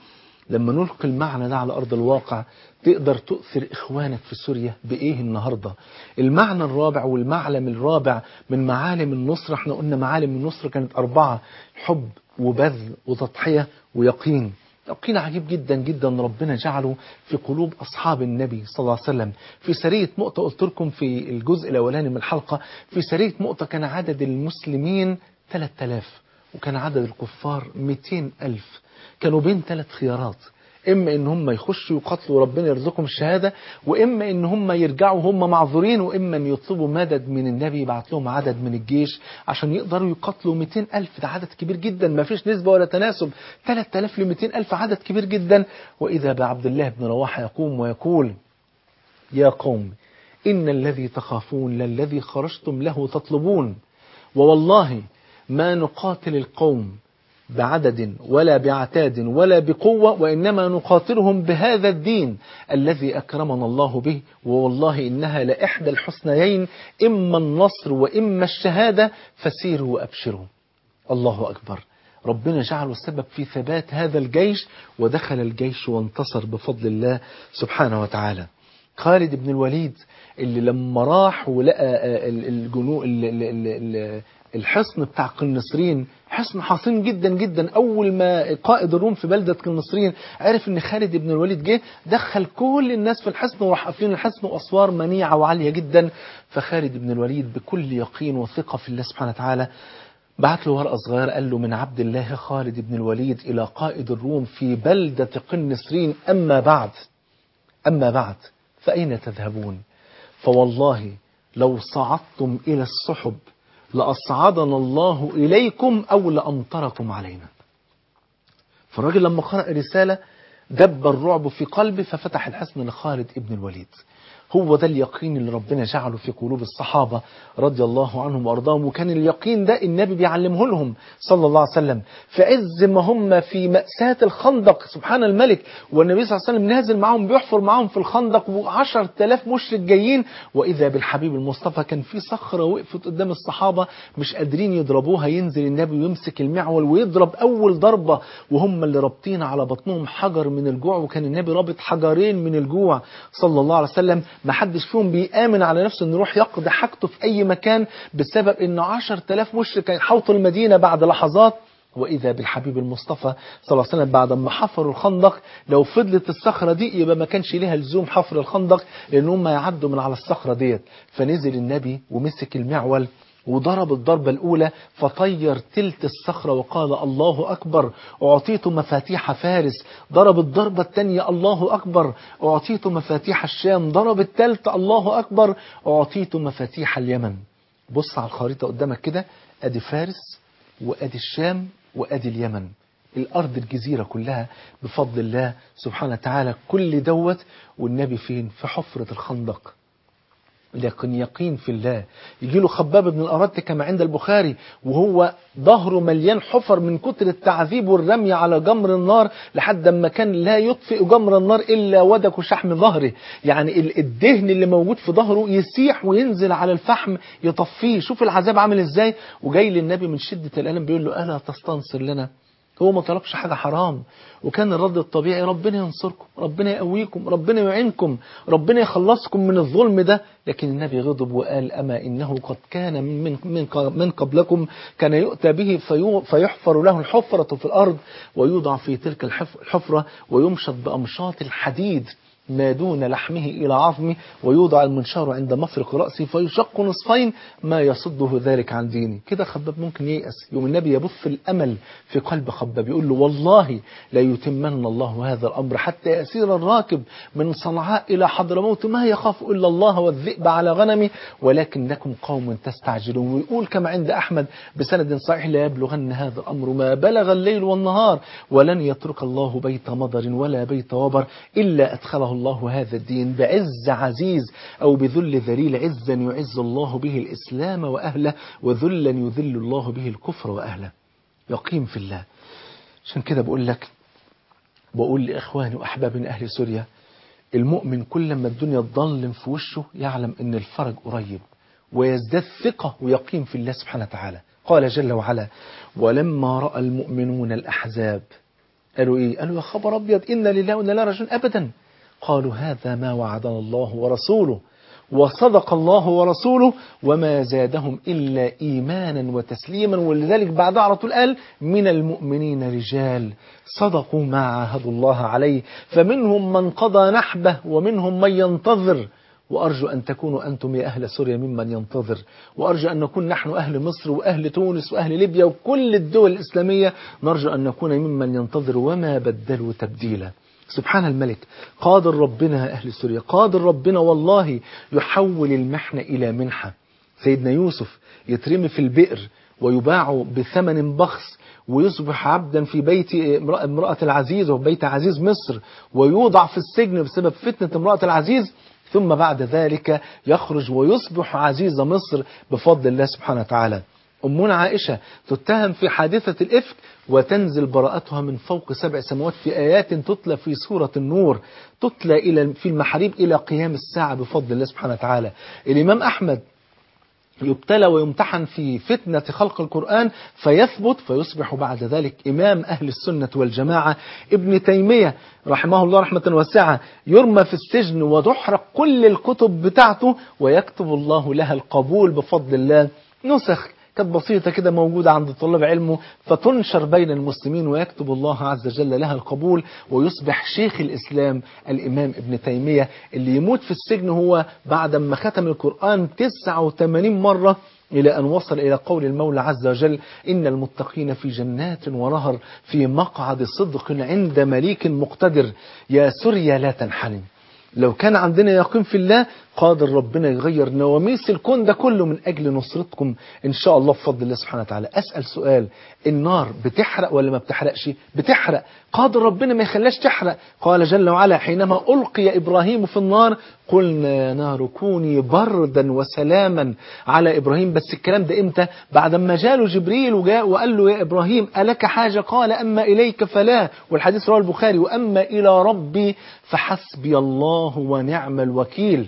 لما نلقي المعنى ده على أرض الواقع تقدر تؤثر إخوانك في سوريا بإيه النهاردة. المعنى الرابع والمعلم الرابع من معالم النصرة، احنا قلنا معالم النصرة كانت أربعة: حب وبذل وتضحية ويقين. يقين عجيب جدا جدا ربنا جعله في قلوب أصحاب النبي صلى الله عليه وسلم. في سرية مؤتة قلت لكم في الجزء الأولاني من الحلقة، في سرية مؤتة كان عدد المسلمين ثلاثة آلاف وكان عدد الكفار مئتين ألف. كانوا بين ثلاث خيارات: إما إن هم يخشوا يقتلوا وربنا يرزقهم الشهادة، وإما إن هم يرجعوا هم معذورين، وإما أن يطلبوا مدد من النبي يبعث لهم عدد من الجيش عشان يقدروا يقتلوا مئتين ألف. ده عدد كبير جدا، ما فيش نسبة ولا تناسب، ثلاثة آلاف ل مئتين ألف عدد كبير جدا. وإذا بعبد الله بن رواحة يقوم ويقول: يا قوم إن الذي تخافون للذي خرجتم له تطلبون، ووالله ما نقاتل القوم بعدد ولا بعتاد ولا بقوة، وإنما نقاتلهم بهذا الدين الذي أكرمنا الله به، ووالله إنها لإحدى الحسنيين، إما النصر وإما الشهادة، فسيروا وأبشروا. الله أكبر. ربنا جعله السبب في ثبات هذا الجيش، ودخل الجيش وانتصر بفضل الله سبحانه وتعالى. خالد بن الوليد اللي لما راح ولقى الجنو الحصن بتاع قنصرين، حصن حصين جدا جدا، أول ما قائد الروم في بلدة قنصرين عرف ان خالد بن الوليد جه، دخل كل الناس في الحصن وراح قافلين الحصن، وأسوار منيعة وعالية جدا. فخالد بن الوليد بكل يقين وثقة في الله سبحانه وتعالى بعت له ورقة صغيرة، قال له: من عبد الله خالد بن الوليد إلى قائد الروم في بلدة قنصرين، أما بعد أما بعد فأين تذهبون؟ فوالله لو صعدتم إلى السحب لأصعدنا الله إليكم أو لأمطركم علينا. فالراجل لما قرأ رسالة دب الرعب في قلبه، ففتح الحصن لخالد ابن الوليد. هو ده اليقين اللي ربنا جعله في قلوب الصحابة رضي الله عنهم وأرضاهم، وكان اليقين ده النبي بيعلمه لهم صلى الله عليه وسلم في عز ما هم في مأساة الخندق. سبحان الملك، والنبي صلى الله عليه وسلم نازل معهم بيحفر معهم في الخندق، وعشر تلاف مشرك جايين، وإذا بالحبيب المصطفى كان في صخرة وقفت قدام الصحابة مش قادرين يضربوها، ينزل النبي ويمسك المعول ويضرب أول ضربة، وهم اللي رابطين على بطنهم حجر من الجوع، وكان النبي رابط حجرين من الجوع صلى الله عليه وسلم. ما حدش فيهم بيآمن على نفسه انه يروح يقضي حاجته في اي مكان بسبب ان عشر تلاف مشرك هيحوطوا المدينة بعد لحظات. وإذا بالحبيب المصطفى صلى الله عليه وسلم بعد ما حفروا الخندق، لو فضلت الصخرة دي يبقى ما كانش ليها لزوم حفر الخندق، لأنهم ما يعدوا من على الصخرة ديت. فنزل النبي ومسك المعول وضرب الضربة الأولى فطير تلت الصخرة وقال: الله أكبر، أعطيت مفاتيح فارس. ضرب الضربة الثانية: الله أكبر، أعطيت مفاتيح الشام. ضرب الثالث: الله أكبر، أعطيت مفاتيح اليمن. بص على الخريطة قدامك كده، أدي فارس وأدي الشام وأدي اليمن، الأرض الجزيرة كلها بفضل الله سبحانه وتعالى. كل دوت والنبي فين؟ في حفرة الخندق، لكن يقين في الله. يجي له خباب بن الأرت كما عند البخاري وهو ظهره مليان حفر من كتر التعذيب والرمي على جمر النار، لحد ما كان لا يطفئ جمر النار إلا ودك شحم ظهره، يعني الدهن اللي موجود في ظهره يسيح وينزل على الفحم يطفيه. شوف العذاب عامل ازاي. وجاي للنبي من شدة الألم بيقول له: ألا تستنصر لنا؟ هو ما طلبش حاجة حرام، وكان الرد الطبيعي: ربنا ينصركم، ربنا يقويكم، ربنا يعينكم، ربنا يخلصكم من الظلم ده. لكن النبي غضب وقال: أما إنه قد كان من من من قبلكم كان يؤتى به فيحفر له الحفرة في الأرض ويوضع في تلك الحفرة ويمشط بأمشاط الحديد ما دون لحمه إلى عظمه، ويوضع المنشار عند مفرق رأسه فيشق نصفين ما يصده ذلك عن دينه. كده خباب ممكن ييأس، يوم النبي يبث الأمل في قلب خباب، يقول له: والله لا يتمن الله هذا الأمر حتى يسير الراكب من صنعاء إلى حضرموت ما يخاف إلا الله والذئب على غنمه ولكنكم قوم تستعجلون. ويقول كما عند أحمد بسند صحيح: لا يبلغن هذا الأمر ما بلغ الليل والنهار ولن يترك الله بيت مضر ولا بيت وبر إلا أدخله الله هذا الدين بعز عزيز أو بذل ذليل، عزا يعز الله به الإسلام وأهله، وذلا يذل الله به الكفر وأهله. يقيم في الله. عشان كده بقول لك، بقول لإخواني وأحبابي أهل سوريا، المؤمن كل ما الدنيا تضلم في وشه يعلم أن الفرج قريب، ويزداد ثقة ويقيم في الله سبحانه وتعالى. قال جل وعلا: ولما رأى المؤمنون الأحزاب قالوا إيه؟ قالوا يا خبر أبيض إنا لله وإنا إليه راجعون. أبدا. قالوا هذا ما وعدنا الله ورسوله وصدق الله ورسوله وما زادهم إلا إيمانا وتسليما. ولذلك بعد على طول قال من المؤمنين رجال صدقوا ما عاهدوا الله عليه فمنهم من قضى نحبه ومنهم من ينتظر. وأرجو أن تكونوا أنتم يا أهل سوريا ممن ينتظر، وأرجو أن نكون نحن أهل مصر وأهل تونس وأهل ليبيا وكل الدول الإسلامية نرجو أن نكون ممن ينتظر وما بدلوا تبديلا. سبحان الملك، قادر ربنا يا أهل سوريا، قادر ربنا والله يحول المحنة إلى منحة. سيدنا يوسف يترمي في البئر ويباع بثمن بخس ويصبح عبدا في بيت امرأة العزيز وبيت عزيز مصر ويوضع في السجن بسبب فتنة امرأة العزيز، ثم بعد ذلك يخرج ويصبح عزيز مصر بفضل الله سبحانه وتعالى. أمنا عائشة تتهم في حادثة الإفك وتنزل براءتها من فوق سبع سماوات في آيات تتلى في سورة النور، تتلى إلى في المحاريب إلى قيام الساعة بفضل الله سبحانه وتعالى. الإمام أحمد يبتلى ويمتحن في فتنة خلق القرآن فيثبت فيصبح بعد ذلك إمام أهل السنة والجماعة. ابن تيمية رحمه الله رحمة واسعة يرمى في السجن وتحرق كل الكتب بتاعته ويكتب الله لها القبول بفضل الله. نسخ كانت بسيطة كده موجودة عند طلاب علمه فتنشر بين المسلمين ويكتب الله عز وجل لها القبول ويصبح شيخ الإسلام الإمام ابن تيمية اللي يموت في السجن هو بعد ما ختم القرآن تسعة وثمانين مرة إلى أن وصل إلى قول المولى عز وجل إن المتقين في جنات ونهر في مقعد صدق عند مليك مقتدر. يا سوريا لا تنحني، لو كان عندنا يقين في الله قادر ربنا يغير نواميس الكون ده كله من أجل نصرتكم إن شاء الله بفضل الله سبحانه وتعالى. أسأل سؤال، النار بتحرق ولا ما بتحرقش؟ بتحرق. قادر ربنا ما يخلاش تحرق. قال جل وعلا حينما ألقي إبراهيم في النار قلنا يا نار كوني بردا وسلاما على إبراهيم. بس الكلام ده إمتى؟ بعد ما جاله جبريل وجاء وقال له يا إبراهيم ألك حاجة؟ قال أما إليك فلا، والحديث رواه البخاري، وأما إلى ربي فحسبي الله ونعم الوكيل.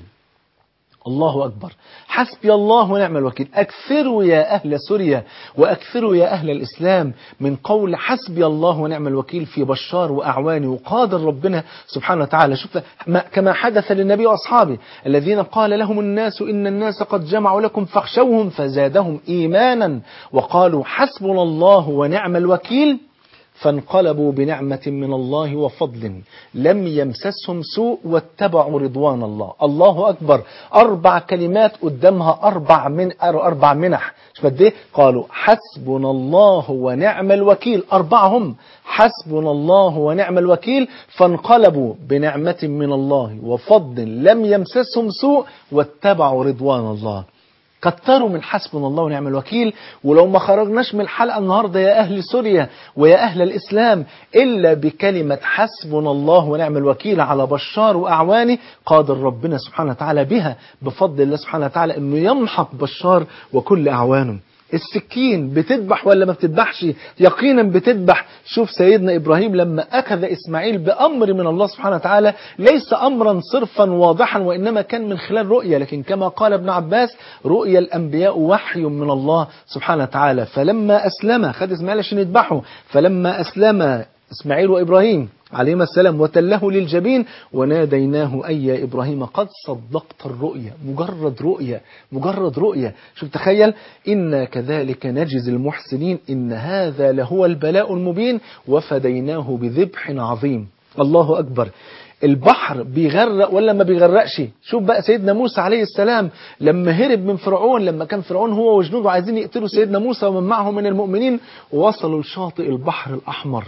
الله أكبر، حسبي الله ونعم الوكيل. أكثروا يا أهل سوريا وأكثروا يا أهل الإسلام من قول حسبي الله ونعم الوكيل في بشار وأعوانه. وقادر ربنا سبحانه وتعالى شوف كما حدث للنبي وأصحابه الذين قال لهم الناس إن الناس قد جمعوا لكم فاخشوهم فزادهم إيمانا وقالوا حسبنا الله ونعم الوكيل فانقلبوا بنعمة من الله وفضل لم يمسسهم سوء واتبعوا رضوان الله. الله أكبر، أربع كلمات قدامها أربع من أربع منح. شوف قد إيه؟ قالوا حسبنا الله ونعم الوكيل، أربعهم حسبنا الله ونعم الوكيل فانقلبوا بنعمة من الله وفضل لم يمسسهم سوء واتبعوا رضوان الله. كتروا من حسبنا الله ونعم الوكيل. ولو ما خرجناش من الحلقة النهاردة يا أهل سوريا ويا أهل الإسلام إلا بكلمة حسبنا الله ونعم الوكيل على بشار وأعوانه قادر ربنا سبحانه وتعالى بها بفضل الله سبحانه وتعالى أنه يمحق بشار وكل أعوانه. السكين بتذبح ولا ما بتذبحش؟ يقينا بتذبح. شوف سيدنا إبراهيم لما أخذ إسماعيل بأمر من الله سبحانه وتعالى ليس أمرا صرفا واضحا وإنما كان من خلال رؤية، لكن كما قال ابن عباس رؤيا الأنبياء وحي من الله سبحانه وتعالى. فلما أسلم خد إسماعيل عشان يذبحه، فلما أسلم إسماعيل وإبراهيم عليهما السلام وتله للجبين وناديناه أي يا إبراهيم قد صدقت الرؤيا. مجرد رؤيا، مجرد رؤيا. شوف تخيل، إنا كذلك نجزي المحسنين إن هذا لهو البلاء المبين وفديناه بذبح عظيم. الله أكبر. البحر بيغرق ولا ما بيغرقش؟ شوف بقى سيدنا موسى عليه السلام لما هرب من فرعون، لما كان فرعون هو وجنوده عايزين يقتلوا سيدنا موسى ومن معه من المؤمنين، ووصلوا لشاطئ البحر الأحمر.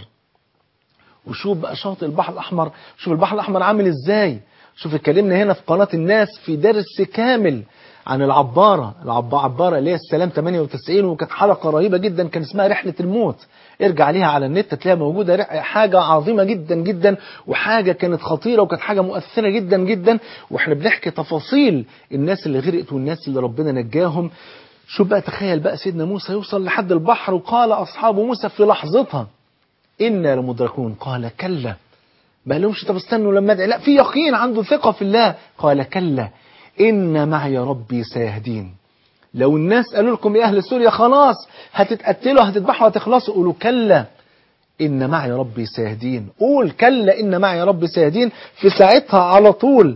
وشوف بقى شاطئ البحر الأحمر، شوف البحر الأحمر عامل إزاي. شوف اتكلمنا هنا في قناة الناس في درس كامل عن العبارة، العبارة اللي هي السلام ثمانية وتسعين، وكانت حلقة رهيبة جدا كان اسمها رحلة الموت. ارجع ليها على النت تلاقيها موجودة. حاجة عظيمة جدا جدا وحاجة كانت خطيرة وكانت حاجة مؤثرة جدا جدا، واحنا بنحكي تفاصيل الناس اللي غرقت والناس اللي ربنا نجاهم. شوف بقى تخيل بقى سيدنا موسى يوصل لحد البحر وقال أصحاب موسى في لحظتها إنا لمدركون. قال كلا، ما لهمش طب استنوا لما ادعي، لا في يقين عنده ثقة في الله. قال كلا إن معي ربي سيهدين. لو الناس قالوا لكم يا أهل سوريا خلاص هتتقتلوا هتذبحوا هتخلصوا، قولوا كلا إن معي ربي سيهدين، قول كلا إن معي ربي سيهدين، في ساعتها على طول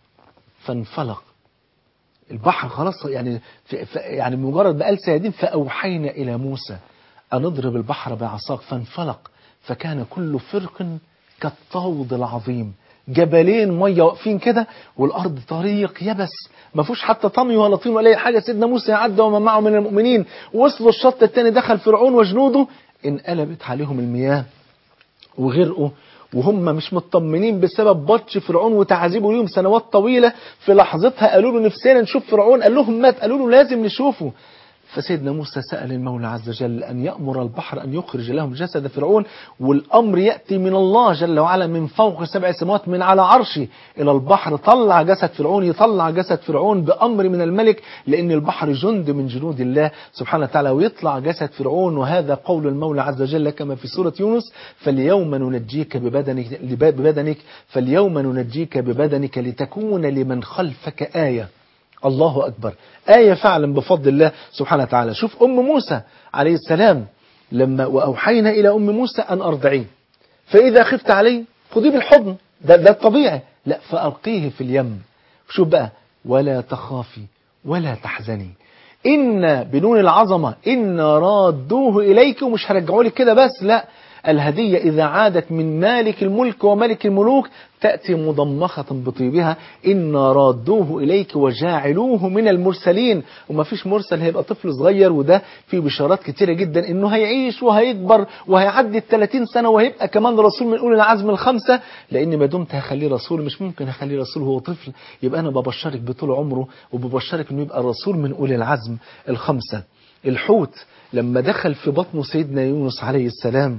فانفلق البحر خلاص، يعني في يعني مجرد ما قال سيهدين فأوحينا إلى موسى أن اضرب البحر بعصاك فانفلق فكان كل فرق كالطود العظيم، جبلين ميه واقفين كده والارض طريق يبس ما فيهوش حتى طمي ولا طين ولا اي حاجه. سيدنا موسى عدى ومن معه من المؤمنين، وصلوا الشط الثاني دخل فرعون وجنوده، انقلبت عليهم المياه وغرقوا وهم مش مطمنين بسبب بطش فرعون وتعذيبه ليهم سنوات طويله. في لحظتها قالوا له نفسنا نشوف فرعون، قال لهم مات، قالوا له لازم نشوفه. فسيدنا موسى سأل المولى عز وجل أن يأمر البحر أن يخرج لهم جسد فرعون، والأمر يأتي من الله جل وعلا من فوق سبع سماوات من على عرشه إلى البحر، طلع جسد فرعون، يطلع جسد فرعون بأمر من الملك، لأن البحر جند من جنود الله سبحانه وتعالى، ويطلع جسد فرعون. وهذا قول المولى عز وجل كما في سورة يونس: فاليوم ننجيك ببدنك, ببدنك فاليوم ننجيك ببدنك لتكون لمن خلفك آية. الله أكبر، آية فعلا بفضل الله سبحانه وتعالى. شوف أم موسى عليه السلام لما وأوحينا إلى أم موسى أن أرضعيه، فإذا خفت عليه خذيه بالحضن، ده, ده الطبيعي، لا فألقيه في اليم. شوف بقى: ولا تخافي ولا تحزني إن بنون العظمة إن رادوه إليك، ومش هرجعوا لك كده بس، لا، الهدية إذا عادت من مالك الملك وملك الملوك تأتي مضمخة بطيبها، إن رادوه إليك وجاعلوه من المرسلين. وما فيش مرسل هيبقى طفل صغير، وده في بشارات كتيرة جدا إنه هيعيش وهيكبر وهيعدي الثلاثين سنة وهيبقى كمان رسول من أولي العزم الخمسة، لأن ما دمت هخليه رسول مش ممكن هخليه رسول وهو طفل. يبقى أنا ببشرك بطول عمره وببشرك إنه يبقى رسول من أولي العزم الخمسة. الحوت لما دخل في بطن سيدنا يونس عليه السلام،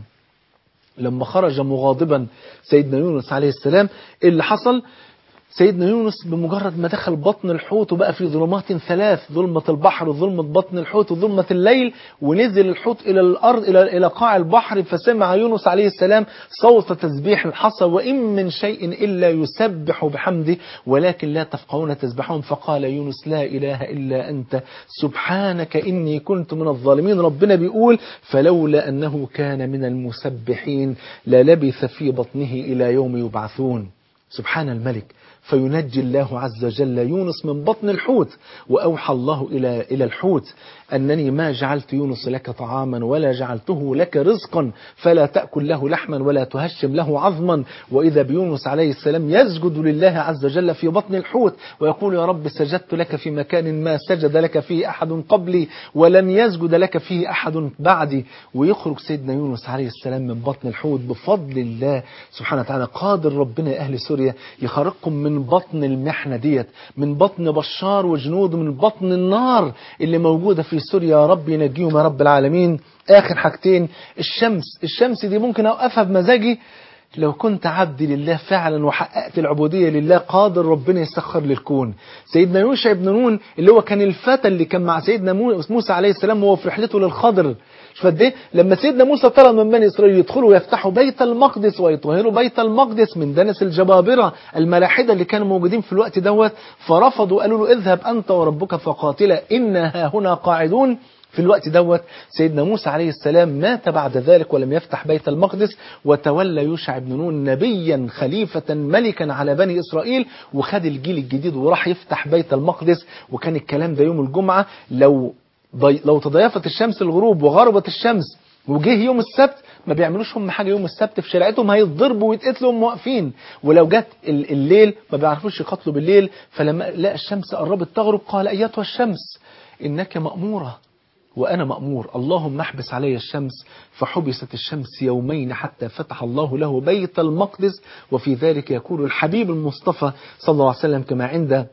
لما خرج مغاضبا سيدنا يونس عليه السلام، اللي حصل سيدنا يونس بمجرد ما دخل بطن الحوت وبقى في ظلمات ثلاث: ظلمة البحر وظلمة بطن الحوت وظلمة الليل، ونزل الحوت إلى الأرض إلى إلى قاع البحر، فسمع يونس عليه السلام صوت تسبيح الحصى: وإن من شيء إلا يسبح بحمده ولكن لا تفقهون تسبحون. فقال يونس: لا إله إلا أنت سبحانك إني كنت من الظالمين. ربنا بيقول: فلولا أنه كان من المسبحين للبث في بطنه إلى يوم يبعثون. سبحان الملك. فينجي الله عز وجل يونس من بطن الحوت، وأوحى الله إلى إلى الحوت: أنني ما جعلت يونس لك طعاما ولا جعلته لك رزقا فلا تأكل له لحما ولا تهشم له عظما. وإذا بيونس عليه السلام يسجد لله عز وجل في بطن الحوت ويقول: يا رب سجدت لك في مكان ما سجد لك فيه أحد قبلي ولن يسجد لك فيه أحد بعدي. ويخرج سيدنا يونس عليه السلام من بطن الحوت بفضل الله سبحانه وتعالى. قادر ربنا يا أهل سوريا يخرجكم من بطن المحنة ديت، من بطن بشار وجنوده، من بطن النار اللي موجودة في سوريا. يا رب ينجيهم يا رب العالمين. آخر حاجتين: الشمس. الشمس دي ممكن أوقفها بمزاجي لو كنت عبد لله فعلا وحققت العبودية لله، قادر ربنا يسخر للكون. سيدنا يوشع بن نون اللي هو كان الفتى اللي كان مع سيدنا موسى عليه السلام وهو في رحلته للخضر، شوف قد ايه لما سيدنا موسى طلب من بني إسرائيل يدخلوا ويفتحوا بيت المقدس ويطهروا بيت المقدس من دنس الجبابرة الملاحدة اللي كانوا موجودين في الوقت دوت، فرفضوا، قالوا له: اذهب أنت وربك فقاتلا إنا ها هنا قاعدون. في الوقت دوت سيدنا موسى عليه السلام مات بعد ذلك ولم يفتح بيت المقدس، وتولى يوشع بن نون نبيا خليفة ملكا على بني إسرائيل، وخد الجيل الجديد وراح يفتح بيت المقدس. وكان الكلام ده يوم الجمعة. لو ضي... لو تضيفت الشمس الغروب وغربت الشمس وجه يوم السبت، ما بيعملوش هم حاجة يوم السبت في شريعتهم، هيتضربوا ويتقتلوا هم واقفين. ولو جت الليل ما بيعرفوش يقتلوا بالليل. فلما لقى الشمس قربت تغرب قال: أيتها الشمس إنك مأمورة وأنا مأمور، اللهم احبس علي الشمس. فحبست الشمس يومين حتى فتح الله له بيت المقدس. وفي ذلك يقول الحبيب المصطفى صلى الله عليه وسلم كما عند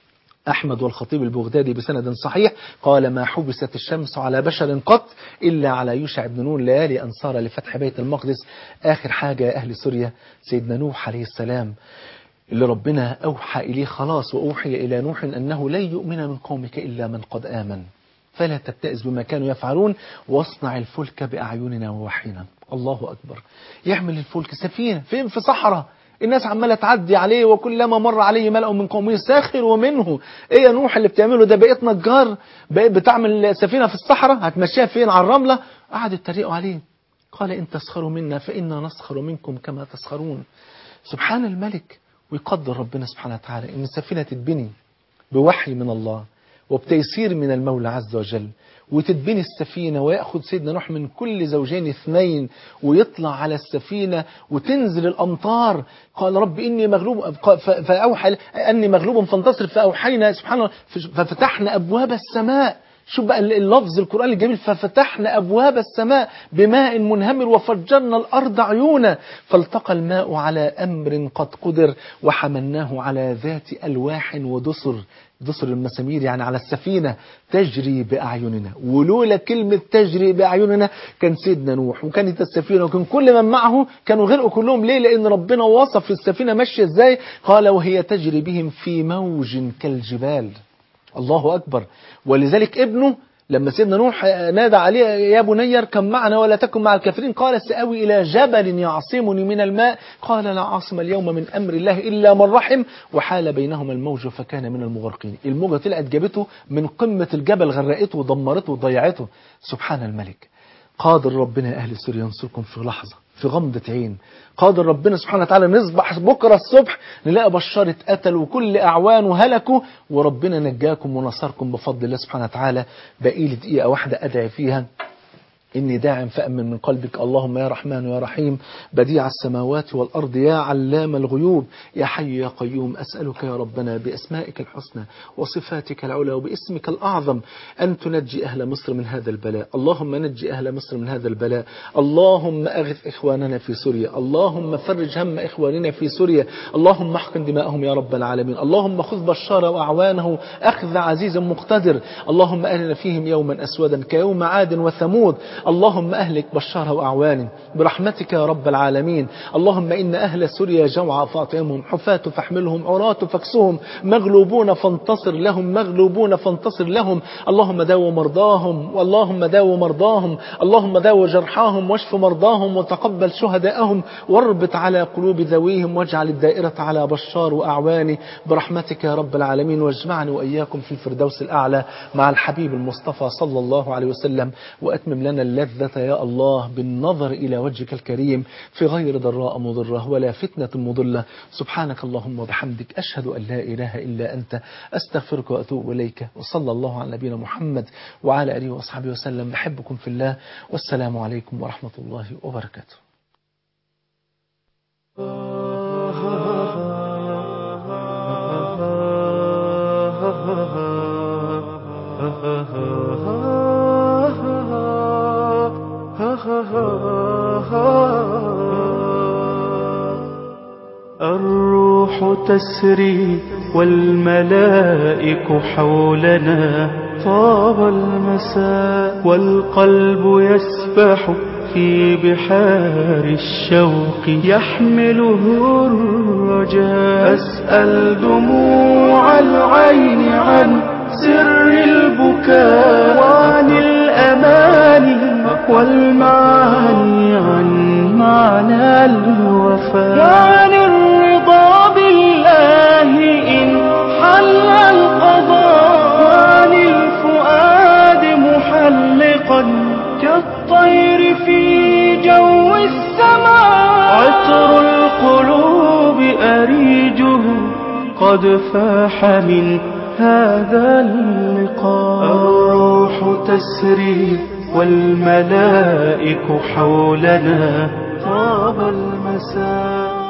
أحمد والخطيب البغدادي بسند صحيح، قال: ما حبست الشمس على بشر قط إلا على يوشع بن نون ليالي أنصار لفتح بيت المقدس. آخر حاجة يا أهل سوريا: سيدنا نوح عليه السلام اللي ربنا أوحى إليه خلاص: وأوحي إلى نوح أنه لن يؤمن من قومك إلا من قد آمن فلا تبتئس بما كانوا يفعلون واصنع الفلك بأعيننا ووحينا. الله أكبر. يعمل الفلك سفينة فين؟ في صحراء، الناس عمالة تعدي عليه، وكلما مر عليه ملأ من قومه ساخروا منه. ايه يا نوح اللي بتعمله ده؟ بقيت نجار، بقيت بتعمل سفينة في الصحراء، هتمشيها فين؟ على الرملة. قعدوا يتريقوا عليه. قال إن تسخروا منا فإنا نسخر منكم كما تسخرون. سبحان الملك. ويقدر ربنا سبحانه وتعالى إن السفينة تتبني بوحي من الله وبتيسير من المولى عز وجل، وتتبني السفينة ويأخذ سيدنا نوح من كل زوجين اثنين ويطلع على السفينة وتنزل الأمطار. قال رب إني مغلوب فأوحى أني مغلوب فانتصر فأوحينا سبحان الله ففتحنا أبواب السماء. شوف بقى اللفظ القرآن الجميل، ففتحنا أبواب السماء بماء منهمر وفجرنا الأرض عيونا فالتقى الماء على أمر قد قدر وحملناه على ذات ألواح ودسر. دسر المسامير يعني على السفينة تجري بأعيننا. ولولا كلمة تجري بأعيننا كان سيدنا نوح وكانت السفينة وكان كل من معه كانوا غرقوا كلهم. ليه؟ لأن ربنا وصف السفينة ماشية ازاي. قال وهي تجري بهم في موج كالجبال. الله أكبر. ولذلك ابنه لما سيدنا نوح نادى عليه يا بني اركب معنا ولا تكن مع الكافرين قال سآوي إلى جبل يعصمني من الماء قال لا عاصم اليوم من أمر الله إلا من رحم وحال بينهما الموج فكان من المغرقين. الموجة طلعت جابته من قمة الجبل غرقته ودمرته وضيعته. سبحان الملك. قادر ربنا يا أهل سوريا ينصركم في لحظة في غمضة عين. قادر ربنا سبحانه وتعالى نصبح بكرة الصبح نلاقي بشار اتقتل وكل أعوانه هلكوا وربنا نجاكم ونصركم بفضل الله سبحانه وتعالى. بقي لي دقيقة واحدة أدعي فيها إني داع فأمن من قلبك اللهم يا رحمن يا رحيم بديع السماوات والأرض يا علام الغيوب يا حي يا قيوم أسألك يا ربنا بأسمائك الحسنى وصفاتك العلى وباسمك الأعظم أن تنجي أهل مصر من هذا البلاء. اللهم نجي أهل مصر من هذا البلاء. اللهم أغث إخواننا في سوريا. اللهم فرج هم إخواننا في سوريا. اللهم احقن دماءهم يا رب العالمين. اللهم خذ بشار وأعوانه أخذ عزيز مقتدر. اللهم أهلنا فيهم يوما أسودا كيوم عاد وثمود. اللهم أهلك بشار وأعوانه برحمتك يا رب العالمين. اللهم إن أهل سوريا جوعى فاطعمهم حفاة فاحملهم عراة فاكسهم مغلوبون فانتصر لهم مغلوبون فانتصر لهم. اللهم داو مرضاهم واللهم داو مرضاهم. اللهم داو جرحاهم واشف مرضاهم وتقبل شهداءهم واربط على قلوب ذويهم واجعل الدائرة على بشار وأعوانه برحمتك يا رب العالمين. واجمعني وإياكم في الفردوس الأعلى مع الحبيب المصطفى صلى الله عليه وسلم وأتمم لنا اللذة يا الله بالنظر إلى وجهك الكريم في غير ضراء مضرة ولا فتنة مضلة. سبحانك اللهم وبحمدك أشهد أن لا إله إلا أنت أستغفرك وأتوب إليك. وصلى الله على نبينا محمد وعلى آله وأصحابه وسلم. بحبكم في الله والسلام عليكم ورحمة الله وبركاته. الروح تسري والملائك حولنا طاب المساء والقلب يسبح في بحار الشوق يحمله الرجاء. أسأل دموع العين عن سر البكاء وعن الأماني والمعاني عن معنى الوفاء وعن الرضا بالله إن حل القضاء وعن الفؤاد محلقا كالطير في جو السماء. عطر القلوب أريجه قد فاح من هذا اللقاء. الروح تسري والملائك حولنا طاب المساء.